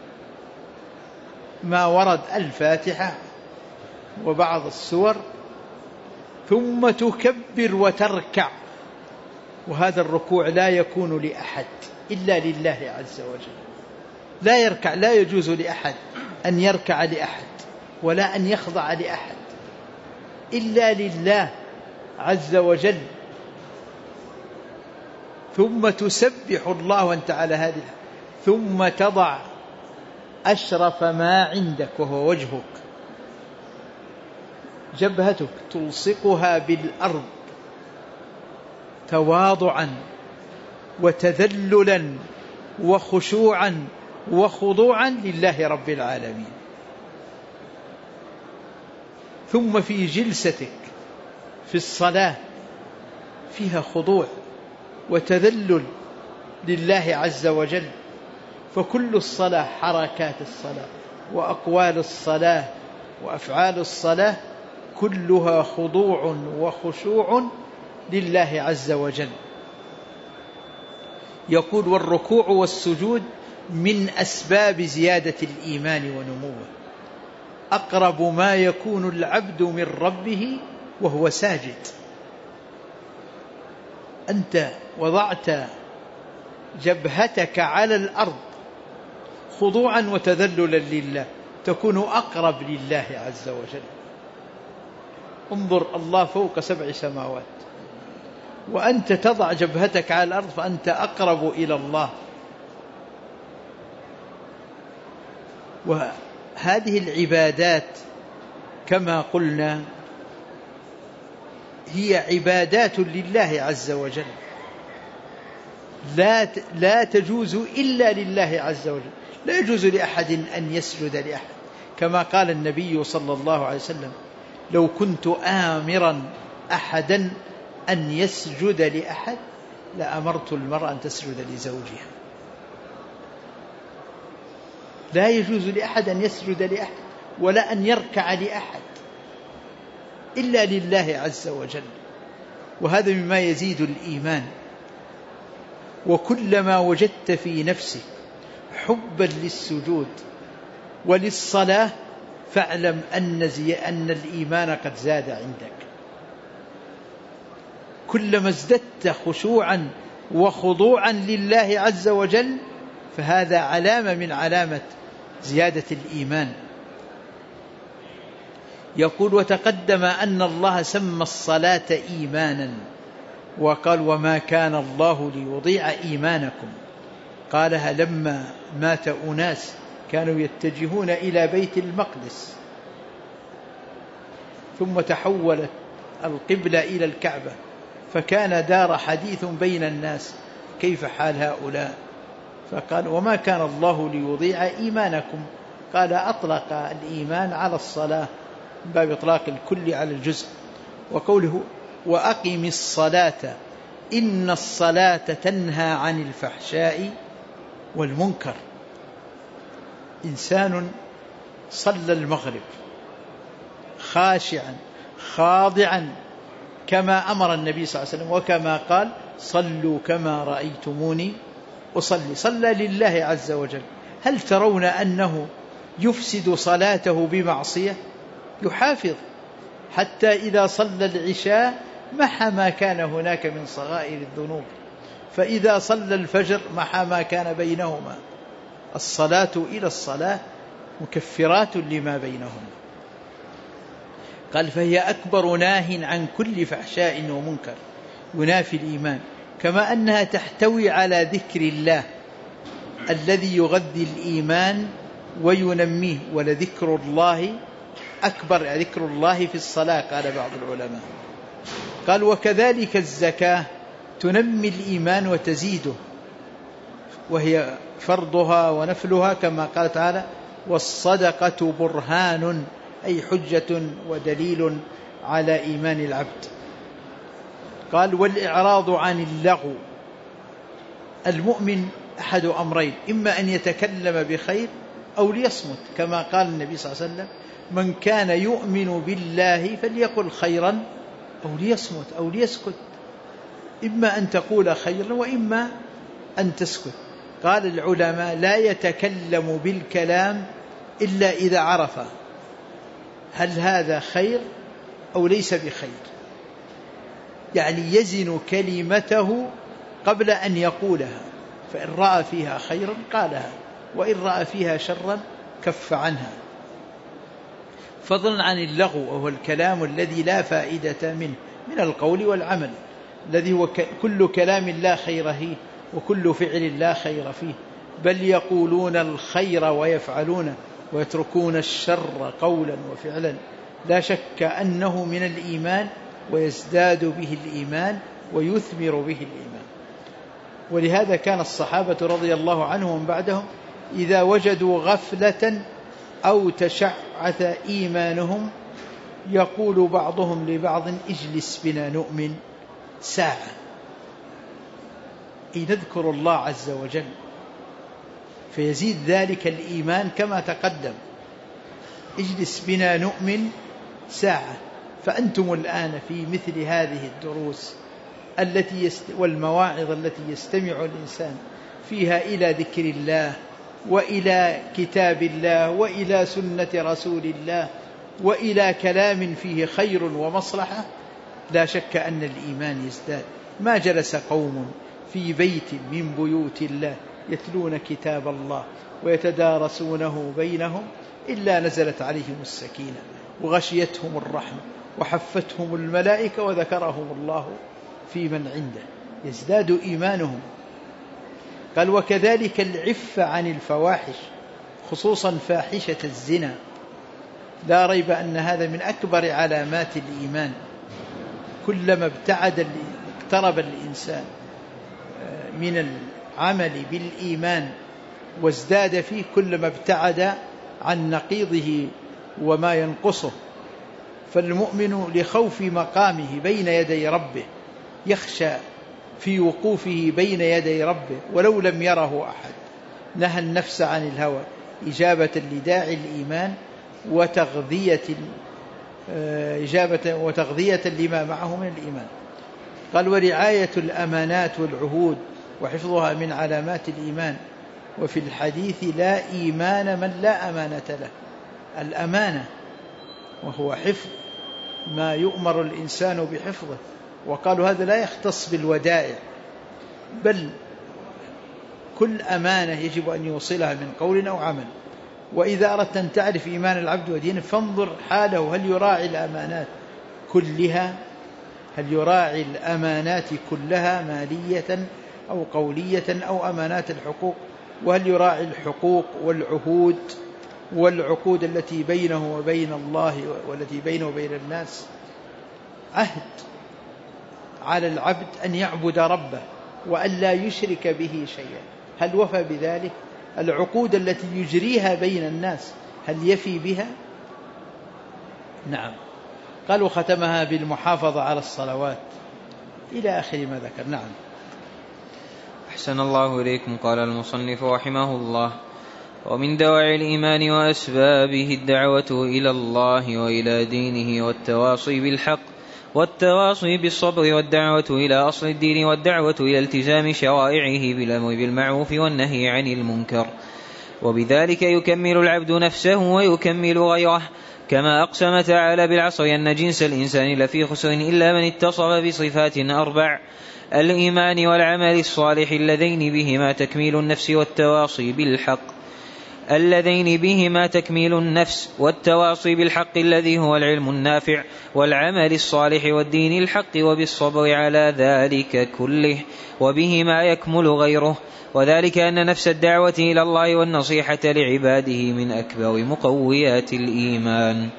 ما ورد الفاتحة وبعض السور، ثم تكبر وتركع، وهذا الركوع لا يكون لأحد إلا لله عز وجل، لا يركع، لا يجوز لأحد أن يركع لأحد ولا أن يخضع لأحد إلا لله عز وجل. ثم تسبح الله وانت على هذه، ثم تضع أشرف ما عندك وهو وجهك، جبهتك تلصقها بالأرض تواضعا وتذللا وخشوعا وخضوعا لله رب العالمين. ثم في جلستك في الصلاة فيها خضوع وتذلل لله عز وجل، فكل الصلاة، حركات الصلاة وأقوال الصلاة وأفعال الصلاة كلها خضوع وخشوع لله عز وجل. يقول: والركوع والسجود من أسباب زيادة الإيمان ونموه، أقرب ما يكون العبد من ربه وهو ساجد. أنت وضعت جبهتك على الأرض خضوعا وتذللا لله، تكون أقرب لله عز وجل. انظر، الله فوق سبع سماوات، وأنت تضع جبهتك على الأرض فأنت أقرب إلى الله. وهذه العبادات كما قلنا هي عبادات لله عز وجل، لا لا تجوز إلا لله عز وجل. لا يجوز لأحد أن يسجد لأحد، كما قال النبي صلى الله عليه وسلم: لو كنت آمرا أحدا أن يسجد لأحد لأمرت المرأة أن تسجد لزوجها. لا يجوز لأحد أن يسجد لأحد ولا أن يركع لأحد إلا لله عز وجل، وهذا مما يزيد الإيمان. وكلما وجدت في نفسك حبا للسجود وللصلاة فاعلم أن, زي أن الإيمان قد زاد عندك. كلما ازددت خشوعا وخضوعا لله عز وجل فهذا علامة من علامة زيادة الإيمان. يقول: وتقدم أن الله سمى الصلاة إيمانا، وقال: وما كان الله ليضيع إيمانكم. قالها لما مات أناس كانوا يتجهون إلى بيت المقدس، ثم تحولت القبلة إلى الكعبة، فكان دار حديث بين الناس كيف حال هؤلاء، فقال: وما كان الله ليضيع إيمانكم. قال: أطلق الإيمان على الصلاة من باب إطلاق الكل على الجزء. وقوله: وأقم الصلاة إن الصلاة تنهى عن الفحشاء والمنكر. إنسان صلى المغرب خاشعا خاضعا كما أمر النبي صلى الله عليه وسلم، وكما قال: صلوا كما رأيتموني أصلي، صلى لله عز وجل. هل ترون أنه يفسد صلاته بمعصية؟ يحافظ حتى إذا صلى العشاء محى ما كان هناك من صغائر الذنوب، فإذا صلى الفجر محى ما كان بينهما. الصلاة إلى الصلاة مكفرات لما بينهما. قال: فهي أكبر ناه عن كل فحشاء ومنكر، ينافي الإيمان، كما أنها تحتوي على ذكر الله الذي يغذي الإيمان وينميه. ولذكر الله أكبر، ذكر الله في الصلاة، قال بعض العلماء. قال: وكذلك الزكاة تنمي الإيمان وتزيده، وهي فرضها ونفلها، كما قال تعالى: والصدقة برهان، أي حجة ودليل على إيمان العبد. قال: والإعراض عن اللغو. المؤمن أحد أمرين: إما أن يتكلم بخير أو ليصمت، كما قال النبي صلى الله عليه وسلم: من كان يؤمن بالله فليقل خيرا أو ليصمت أو ليسكت. إما أن تقول خيرا وإما أن تسكت. قال العلماء: لا يتكلم بالكلام إلا إذا عرف هل هذا خير أو ليس بخير، يعني يزن كلمته قبل أن يقولها، فإن رأى فيها خيرا قالها، وإن رأى فيها شرا كف عنها. فضلا عن اللغو، وهو الكلام الذي لا فائدة منه من القول والعمل، الذي هو كل كلام لا خير فيه وكل فعل لا خير فيه، بل يقولون الخير ويفعلونه ويتركون الشر قولا وفعلا. لا شك أنه من الإيمان، ويزداد به الإيمان ويثمر به الإيمان. ولهذا كان الصحابة رضي الله عنهم بعدهم إذا وجدوا غفلة أو تشعث إيمانهم يقول بعضهم لبعض اجلس بنا نؤمن ساعة، أي نذكر الله عز وجل، فيزيد ذلك الإيمان كما تقدم. اجلس بنا نؤمن ساعة. فأنتم الآن في مثل هذه الدروس التي يست... والمواعظ التي يستمع الإنسان فيها إلى ذكر الله وإلى كتاب الله وإلى سنة رسول الله وإلى كلام فيه خير ومصلحة، لا شك أن الإيمان يزداد. ما جلس قوم في بيت من بيوت الله يتلون كتاب الله ويتدارسونه بينهم إلا نزلت عليهم السكينة وغشيتهم الرحمة وحفتهم الملائكة وذكرهم الله في من عنده، يزداد إيمانهم. قال وكذلك العفة عن الفواحش، خصوصا فاحشة الزنا، لا ريب أن هذا من أكبر علامات الإيمان. كلما ابتعد اقترب الإنسان من العمل بالإيمان وازداد فيه، كلما ابتعد عن نقيضه وما ينقصه. فالمؤمن لخوف مقامه بين يدي ربه يخشى في وقوفه بين يدي ربه ولو لم يره أحد، نهى النفس عن الهوى إجابة لداعي الإيمان وتغذية إجابة وتغذية لما معه من الإيمان. قال ورعاية الأمانات والعهود وحفظها من علامات الإيمان. وفي الحديث لا إيمان من لا أمانة له. الأمانة وهو حفظ ما يؤمر الإنسان بحفظه، وقالوا هذا لا يختص بالودائع، بل كل أمانة يجب أن يوصلها من قول أو عمل. وإذا أردت أن تعرف إيمان العبد ودينه فانظر حاله، هل يراعي الأمانات كلها، هل يراعي الأمانات كلها مالية أو قولية أو أمانات الحقوق، وهل يراعي الحقوق والعهود والعقود التي بينه وبين الله والتي بينه وبين الناس. عهد على العبد أن يعبد ربه وأن لا يشرك به شيئا، هل وفى بذلك؟ العقود التي يجريها بين الناس هل يفي بها؟ نعم. قالوا ختمها بالمحافظة على الصلوات إلى آخر ما ذكر. نعم. أحسن الله إليكم. قال المصنف رحمه الله: ومن دواعي الإيمان وأسبابه الدعوة إلى الله وإلى دينه والتواصي بالحق والتواصي بالصبر والدعوة إلى أصل الدين والدعوة إلى التزام شرائعه بالأمر بالمعروف والنهي عن المنكر، وبذلك يكمل العبد نفسه ويكمل غيره، كما أقسم تعالى بالعصر أن جنس الإنسان لفي خسر إلا من اتصف بصفات أربع: الإيمان والعمل الصالح اللذين بهما تكميل النفس والتواصي بالحق اللذين بهما تكميل النفس والتواصي بالحق الذي هو العلم النافع والعمل الصالح والدين الحق وبالصبر على ذلك كله، وبهما يكمل غيره، وذلك أن نفس الدعوة إلى الله والنصيحة لعباده من أكبر مقويات الإيمان.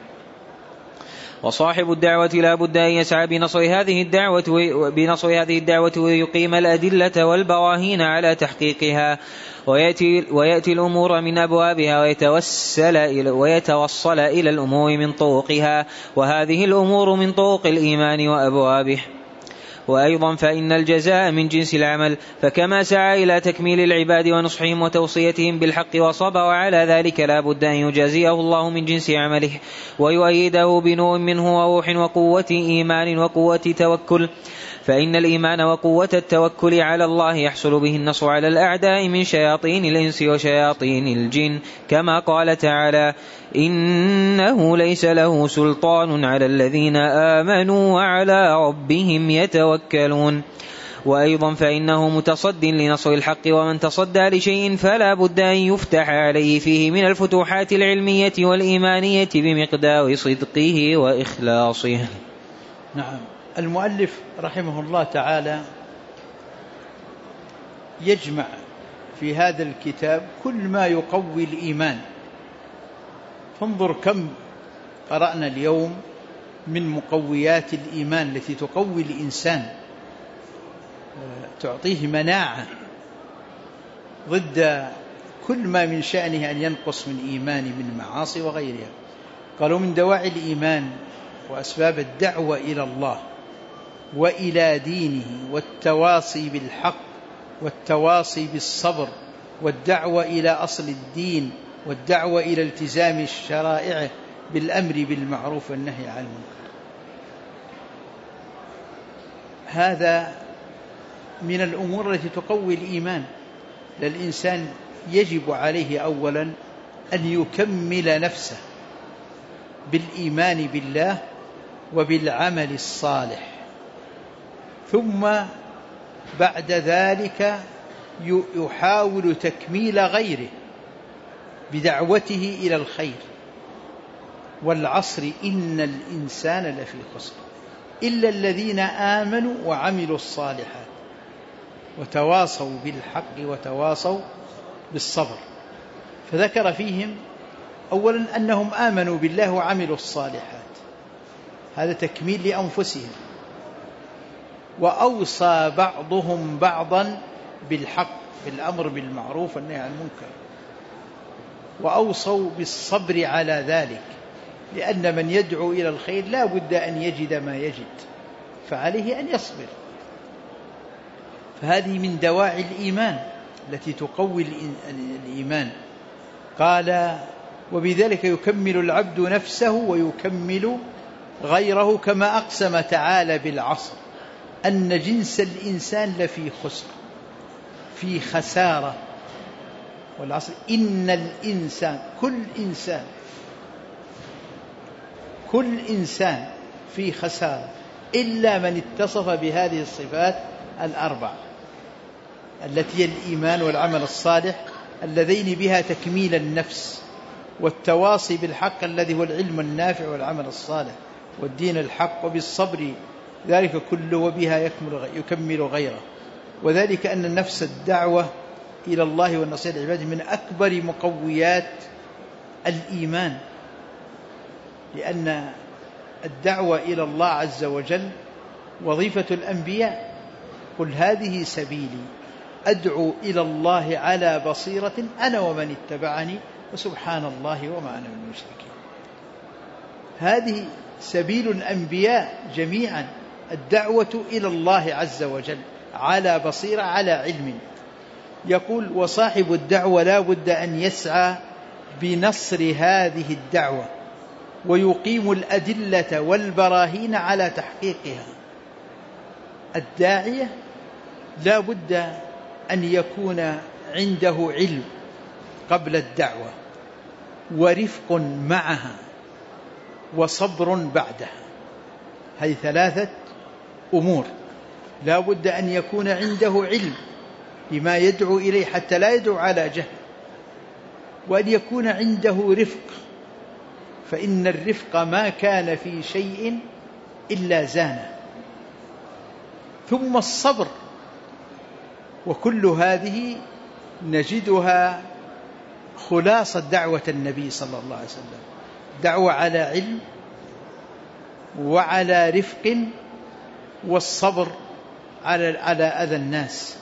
وصاحب الدعوة لا بد أن يسعى بنصر هذه الدعوة بنصر هذه الدعوة ويقيم الأدلة والبراهين على تحقيقها، ويأتي, ويأتي الأمور من أبوابها ويتوسل إلى, ويتوصل إلى الأمور من طرقها، وهذه الأمور من طرق الإيمان وأبوابه. وأيضا فإن الجزاء من جنس العمل، فكما سعى إلى تكميل العباد ونصحهم وتوصيتهم بالحق وصبر على ذلك لا بد أن يجازيه الله من جنس عمله ويؤيده بنور منه وروح وقوة إيمان وقوة توكل، فإن الإيمان وقوة التوكل على الله يحصل به النصر على الأعداء من شياطين الإنس وشياطين الجن، كما قال تعالى: إنه ليس له سلطان على الذين آمنوا وعلى ربهم يتوكلون. وأيضا فإنه متصد لنصر الحق، ومن تصدى لشيء فلا بد أن يفتح عليه فيه من الفتوحات العلمية والإيمانية بمقدار صدقه وإخلاصه. نعم. المؤلف رحمه الله تعالى يجمع في هذا الكتاب كل ما يقوي الإيمان. فانظر كم قرأنا اليوم من مقويات الإيمان التي تقوي الإنسان، تعطيه مناعة ضد كل ما من شأنه أن ينقص من إيمان من معاصي وغيرها. قالوا من دواعي الإيمان وأسباب الدعوة إلى الله وإلى دينه والتواصي بالحق والتواصي بالصبر والدعوة إلى أصل الدين والدعوة إلى التزام الشرائع بالأمر بالمعروف والنهي عن المنكر. هذا من الأمور التي تقوي الإيمان. للإنسان يجب عليه أولا أن يكمل نفسه بالإيمان بالله وبالعمل الصالح، ثم بعد ذلك يحاول تكميل غيره بدعوته إلى الخير. والعصر إن الإنسان لفي خسر إلا الذين آمنوا وعملوا الصالحات وتواصوا بالحق وتواصوا بالصبر. فذكر فيهم أولا أنهم آمنوا بالله وعملوا الصالحات، هذا تكميل لأنفسهم. وأوصى بعضهم بعضا بالحق بالأمر بالمعروف والنهي عن المنكر، وأوصوا بالصبر على ذلك، لأن من يدعو إلى الخير لا بد أن يجد ما يجد، فعليه أن يصبر. فهذه من دواعي الإيمان التي تقوي الإيمان. قال وبذلك يكمل العبد نفسه ويكمل غيره، كما أقسم تعالى بالعصر أن جنس الإنسان لفي خسر، في خسارة. والعصر إن الإنسان كل إنسان كل إنسان في خسارة إلا من اتصف بهذه الصفات الأربع التي هي الإيمان والعمل الصالح اللذين بها تكميل النفس، والتواصي بالحق الذي هو العلم النافع والعمل الصالح والدين الحق، وبالصبر ذلك كله وبها يكمل غيره. وذلك أن النفس الدعوة إلى الله والنصيحة للعباد من أكبر مقويات الإيمان، لأن الدعوة إلى الله عز وجل وظيفة الأنبياء. قل هذه سبيلي أدعو إلى الله على بصيرة أنا ومن اتبعني وسبحان الله وما أنا من المشركين. هذه سبيل الأنبياء جميعا، الدعوة إلى الله عز وجل على بصيرة على علم. يقول وصاحب الدعوة لا بد أن يسعى بنصر هذه الدعوة ويقيم الأدلة والبراهين على تحقيقها. الداعية لا بد أن يكون عنده علم قبل الدعوة ورفق معها وصبر بعدها. هذه ثلاثة أمور. لا بد أن يكون عنده علم بما يدعو إليه حتى لا يدعو على جهل، وأن يكون عنده رفق، فإن الرفق ما كان في شيء إلا زانه. ثم الصبر، وكل هذه نجدها خلاصة دعوة النبي صلى الله عليه وسلم، دعوة على علم وعلى رفق والصبر على على أذى الناس.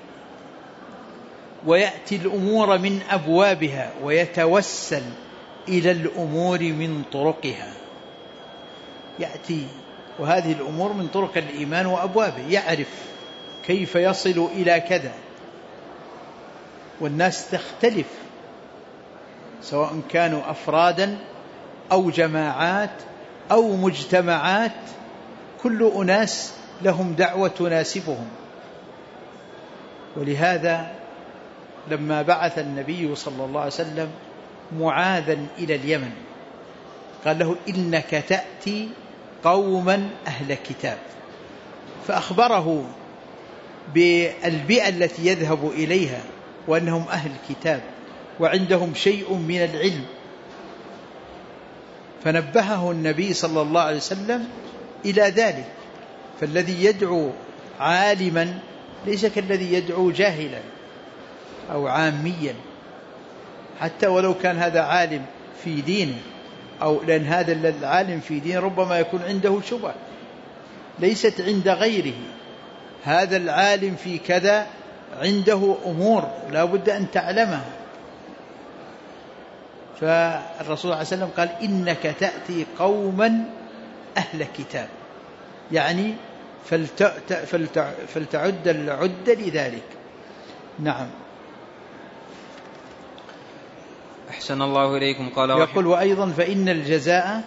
ويأتي الأمور من أبوابها ويتوسل إلى الأمور من طرقها. يأتي وهذه الأمور من طرق الإيمان وأبوابه، يعرف كيف يصل إلى كذا. والناس تختلف سواء كانوا أفرادا أو جماعات أو مجتمعات، كل أناس لهم دعوة تناسبهم. ولهذا لما بعث النبي صلى الله عليه وسلم معاذا إلى اليمن قال له إنك تأتي قوما أهل كتاب، فأخبره بالبيئة التي يذهب إليها وأنهم أهل كتاب وعندهم شيء من العلم. فنبهه النبي صلى الله عليه وسلم إلى ذلك. فالذي يدعو عالما ليس كالذي يدعو جاهلا أو عاميا، حتى ولو كان هذا عالم في دينه، أو لأن هذا العالم في دينه ربما يكون عنده شبهة ليست عند غيره. هذا العالم في كذا عنده أمور لا بد أن تعلمها. فالرسول صلى الله عليه وسلم قال إنك تأتي قوما أهل كتاب، يعني فلتعد العد لذلك. نعم. أحسن الله إليكم. قال يقول وأيضا فإن الجزاء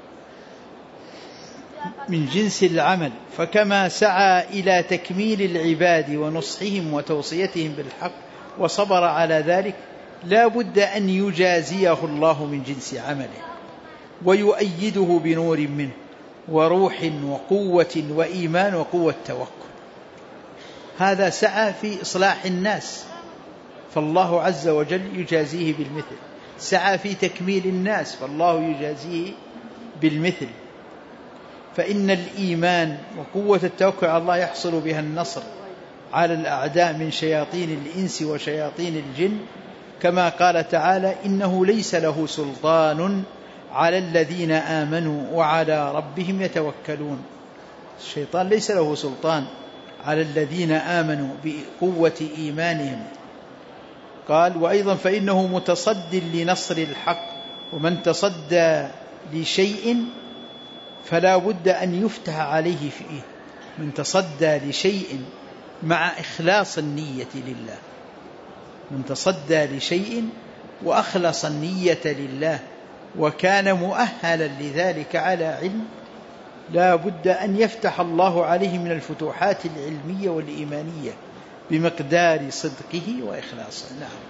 من جنس العمل، فكما سعى إلى تكميل العباد ونصحهم وتوصيتهم بالحق وصبر على ذلك، لا بد أن يجازيه الله من جنس عمله ويؤيده بنور منه وروح وقوة وإيمان وقوة توكل. هذا سعى في إصلاح الناس، فالله عز وجل يجازيه بالمثل. سعى في تكميل الناس، فالله يجازيه بالمثل. فإن الإيمان وقوة التوكل على الله يحصل بها النصر على الأعداء من شياطين الإنس وشياطين الجن، كما قال تعالى إنه ليس له سلطان على الذين آمنوا وعلى ربهم يتوكلون. الشيطان ليس له سلطان على الذين آمنوا بقوة إيمانهم. قال وأيضا فإنه متصد لنصر الحق، ومن تصدى لشيء فلا بد أن يفتح عليه فيه. من تصدى لشيء مع إخلاص النية لله، من تصدى لشيء وأخلص النية لله وكان مؤهلا لذلك على علم، لا بد أن يفتح الله عليه من الفتوحات العلمية والإيمانية بمقدار صدقه وإخلاصه. نعم.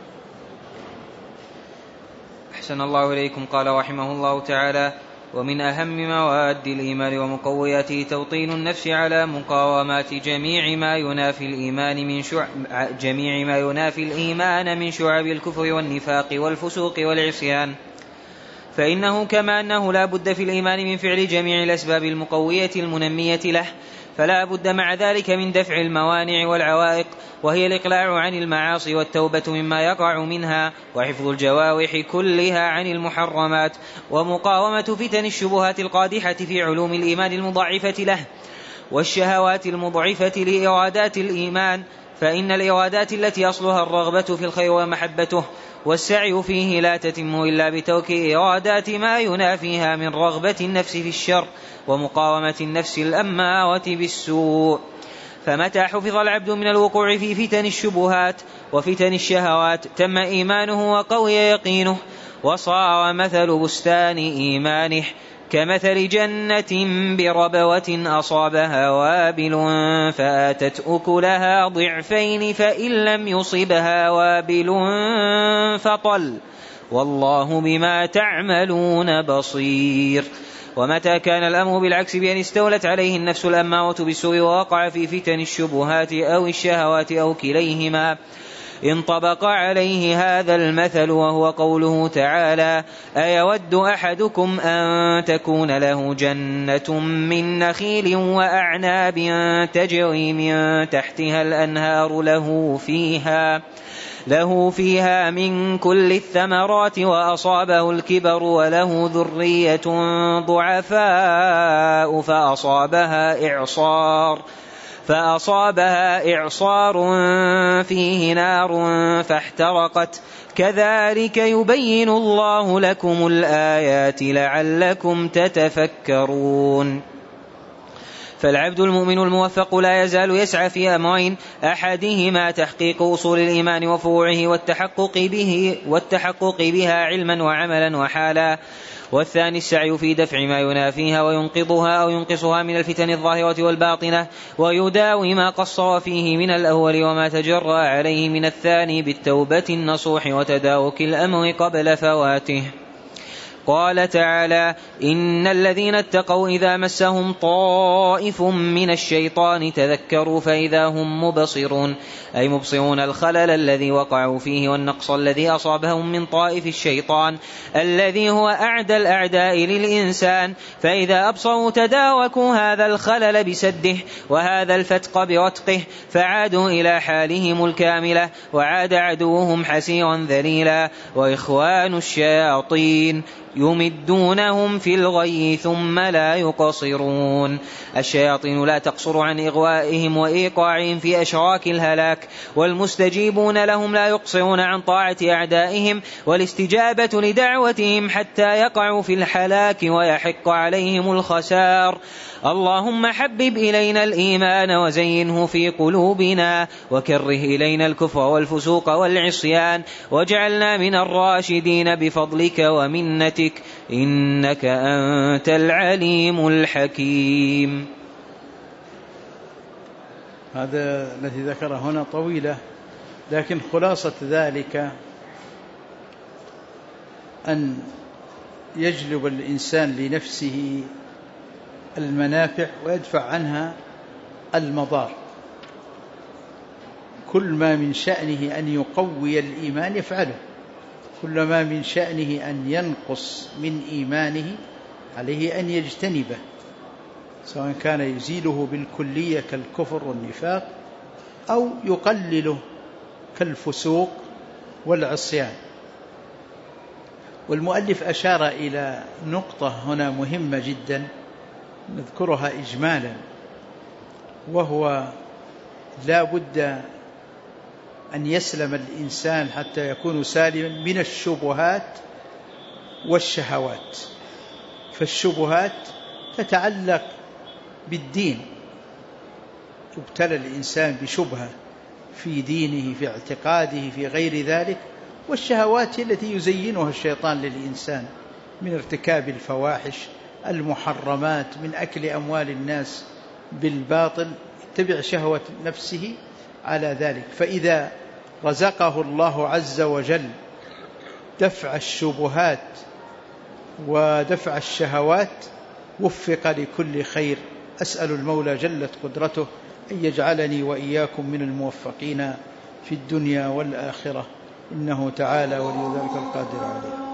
أحسن الله إليكم. قال رحمه الله تعالى ومن أهم مواد الإيمان ومقوياته توطين النفس على مقاومات جميع ما ينافي الإيمان من شعب جميع ما ينافي الإيمان من شعب الكفر والنفاق والفسوق والعصيان، فإنه كما أنه لا بد في الإيمان من فعل جميع الأسباب المقوية المنمية له، فلا بد مع ذلك من دفع الموانع والعوائق، وهي الإقلاع عن المعاصي والتوبة مما يقع منها، وحفظ الجوارح كلها عن المحرمات، ومقاومة فتن الشبهات القادحة في علوم الإيمان المضعفة له، والشهوات المضعفة لإرادات الإيمان، فإن الإرادات التي أصلها الرغبة في الخير ومحبته والسعي فيه لا تتم إلا بترك إرادات ما ينافيها من رغبة النفس في الشر ومقاومة النفس الأمارة بالسوء. فمتى حفظ العبد من الوقوع في فتن الشبهات وفتن الشهوات تم إيمانه وقوي يقينه، وصار مثل بستان إيمانه كمثل جنة بربوة أصابها وابل فآتت أكلها ضعفين فإن لم يصبها وابل فطل، والله بما تعملون بصير. ومتى كان الأمر بالعكس بأن استولت عليه النفس الأمارة بالسوء ووقع في فتن الشبهات أو الشهوات أو كليهما انطبق عليه هذا المثل، وهو قوله تعالى أيود أحدكم أن تكون له جنة من نخيل وأعناب تجري من تحتها الأنهار له فيها له فيها من كل الثمرات وأصابه الكبر وله ذرية ضعفاء فأصابها إعصار فأصابها إعصار فيه نار فاحترقت، كذلك يبين الله لكم الآيات لعلكم تتفكرون. فالعبد المؤمن الموفق لا يزال يسعى في أمرين: أحدهما تحقيق أصول الإيمان وفروعه والتحقق به والتحقق بها علما وعملا وحالا، والثاني السعي في دفع ما ينافيها وينقضها أو ينقصها من الفتن الظاهرة والباطنة، ويداوي ما قصر فيه من الأول وما تجرى عليه من الثاني بالتوبة النصوح وتدارك الأمر قبل فواته. قال تعالى إن الذين اتقوا إذا مسهم طائف من الشيطان تذكروا فإذا هم مبصرون، أي مبصرون الخلل الذي وقعوا فيه والنقص الذي أصابهم من طائف الشيطان الذي هو أعدى الأعداء للإنسان، فإذا أبصروا تداركوا هذا الخلل بسده وهذا الفتق برتقه، فعادوا إلى حالهم الكاملة، وعاد عدوهم حسيرا ذليلا وإخوان الشياطين. يمدونهم في الغي ثم لا يقصرون. الشياطين لا تقصر عن إغوائهم وإيقاعهم في أشراك الهلاك، والمستجيبون لهم لا يقصرون عن طاعة أعدائهم والاستجابة لدعوتهم حتى يقعوا في الحلاك ويحق عليهم الخسار. اللهم حبب إلينا الإيمان وزينه في قلوبنا، وكره إلينا الكفر والفسوق والعصيان، واجعلنا من الراشدين بفضلك ومنتك، إنك أنت العليم الحكيم. هذا الذي ذكره هنا طويلة، لكن خلاصة ذلك أن يجلب الإنسان لنفسه المنافع ويدفع عنها المضار. كل ما من شأنه أن يقوي الإيمان يفعله، كل ما من شأنه أن ينقص من إيمانه عليه أن يجتنبه، سواء كان يزيله بالكلية كالكفر والنفاق أو يقلله كالفسوق والعصيان. والمؤلف أشار إلى نقطة هنا مهمة جدا نذكرها إجمالا، وهو لا بد أن يسلم الإنسان حتى يكون سالما من الشبهات والشهوات. فالشبهات تتعلق بالدين، يبتلى الإنسان بشبهة في دينه في اعتقاده في غير ذلك، والشهوات التي يزينها الشيطان للإنسان من ارتكاب الفواحش المحرمات، من أكل أموال الناس بالباطل، يتبع شهوة نفسه على ذلك. فإذا رزقه الله عز وجل دفع الشبهات ودفع الشهوات وفق لكل خير. أسأل المولى جلت قدرته أن يجعلني وإياكم من الموفقين في الدنيا والآخرة، إنه تعالى ولي ذلك القادر عليه.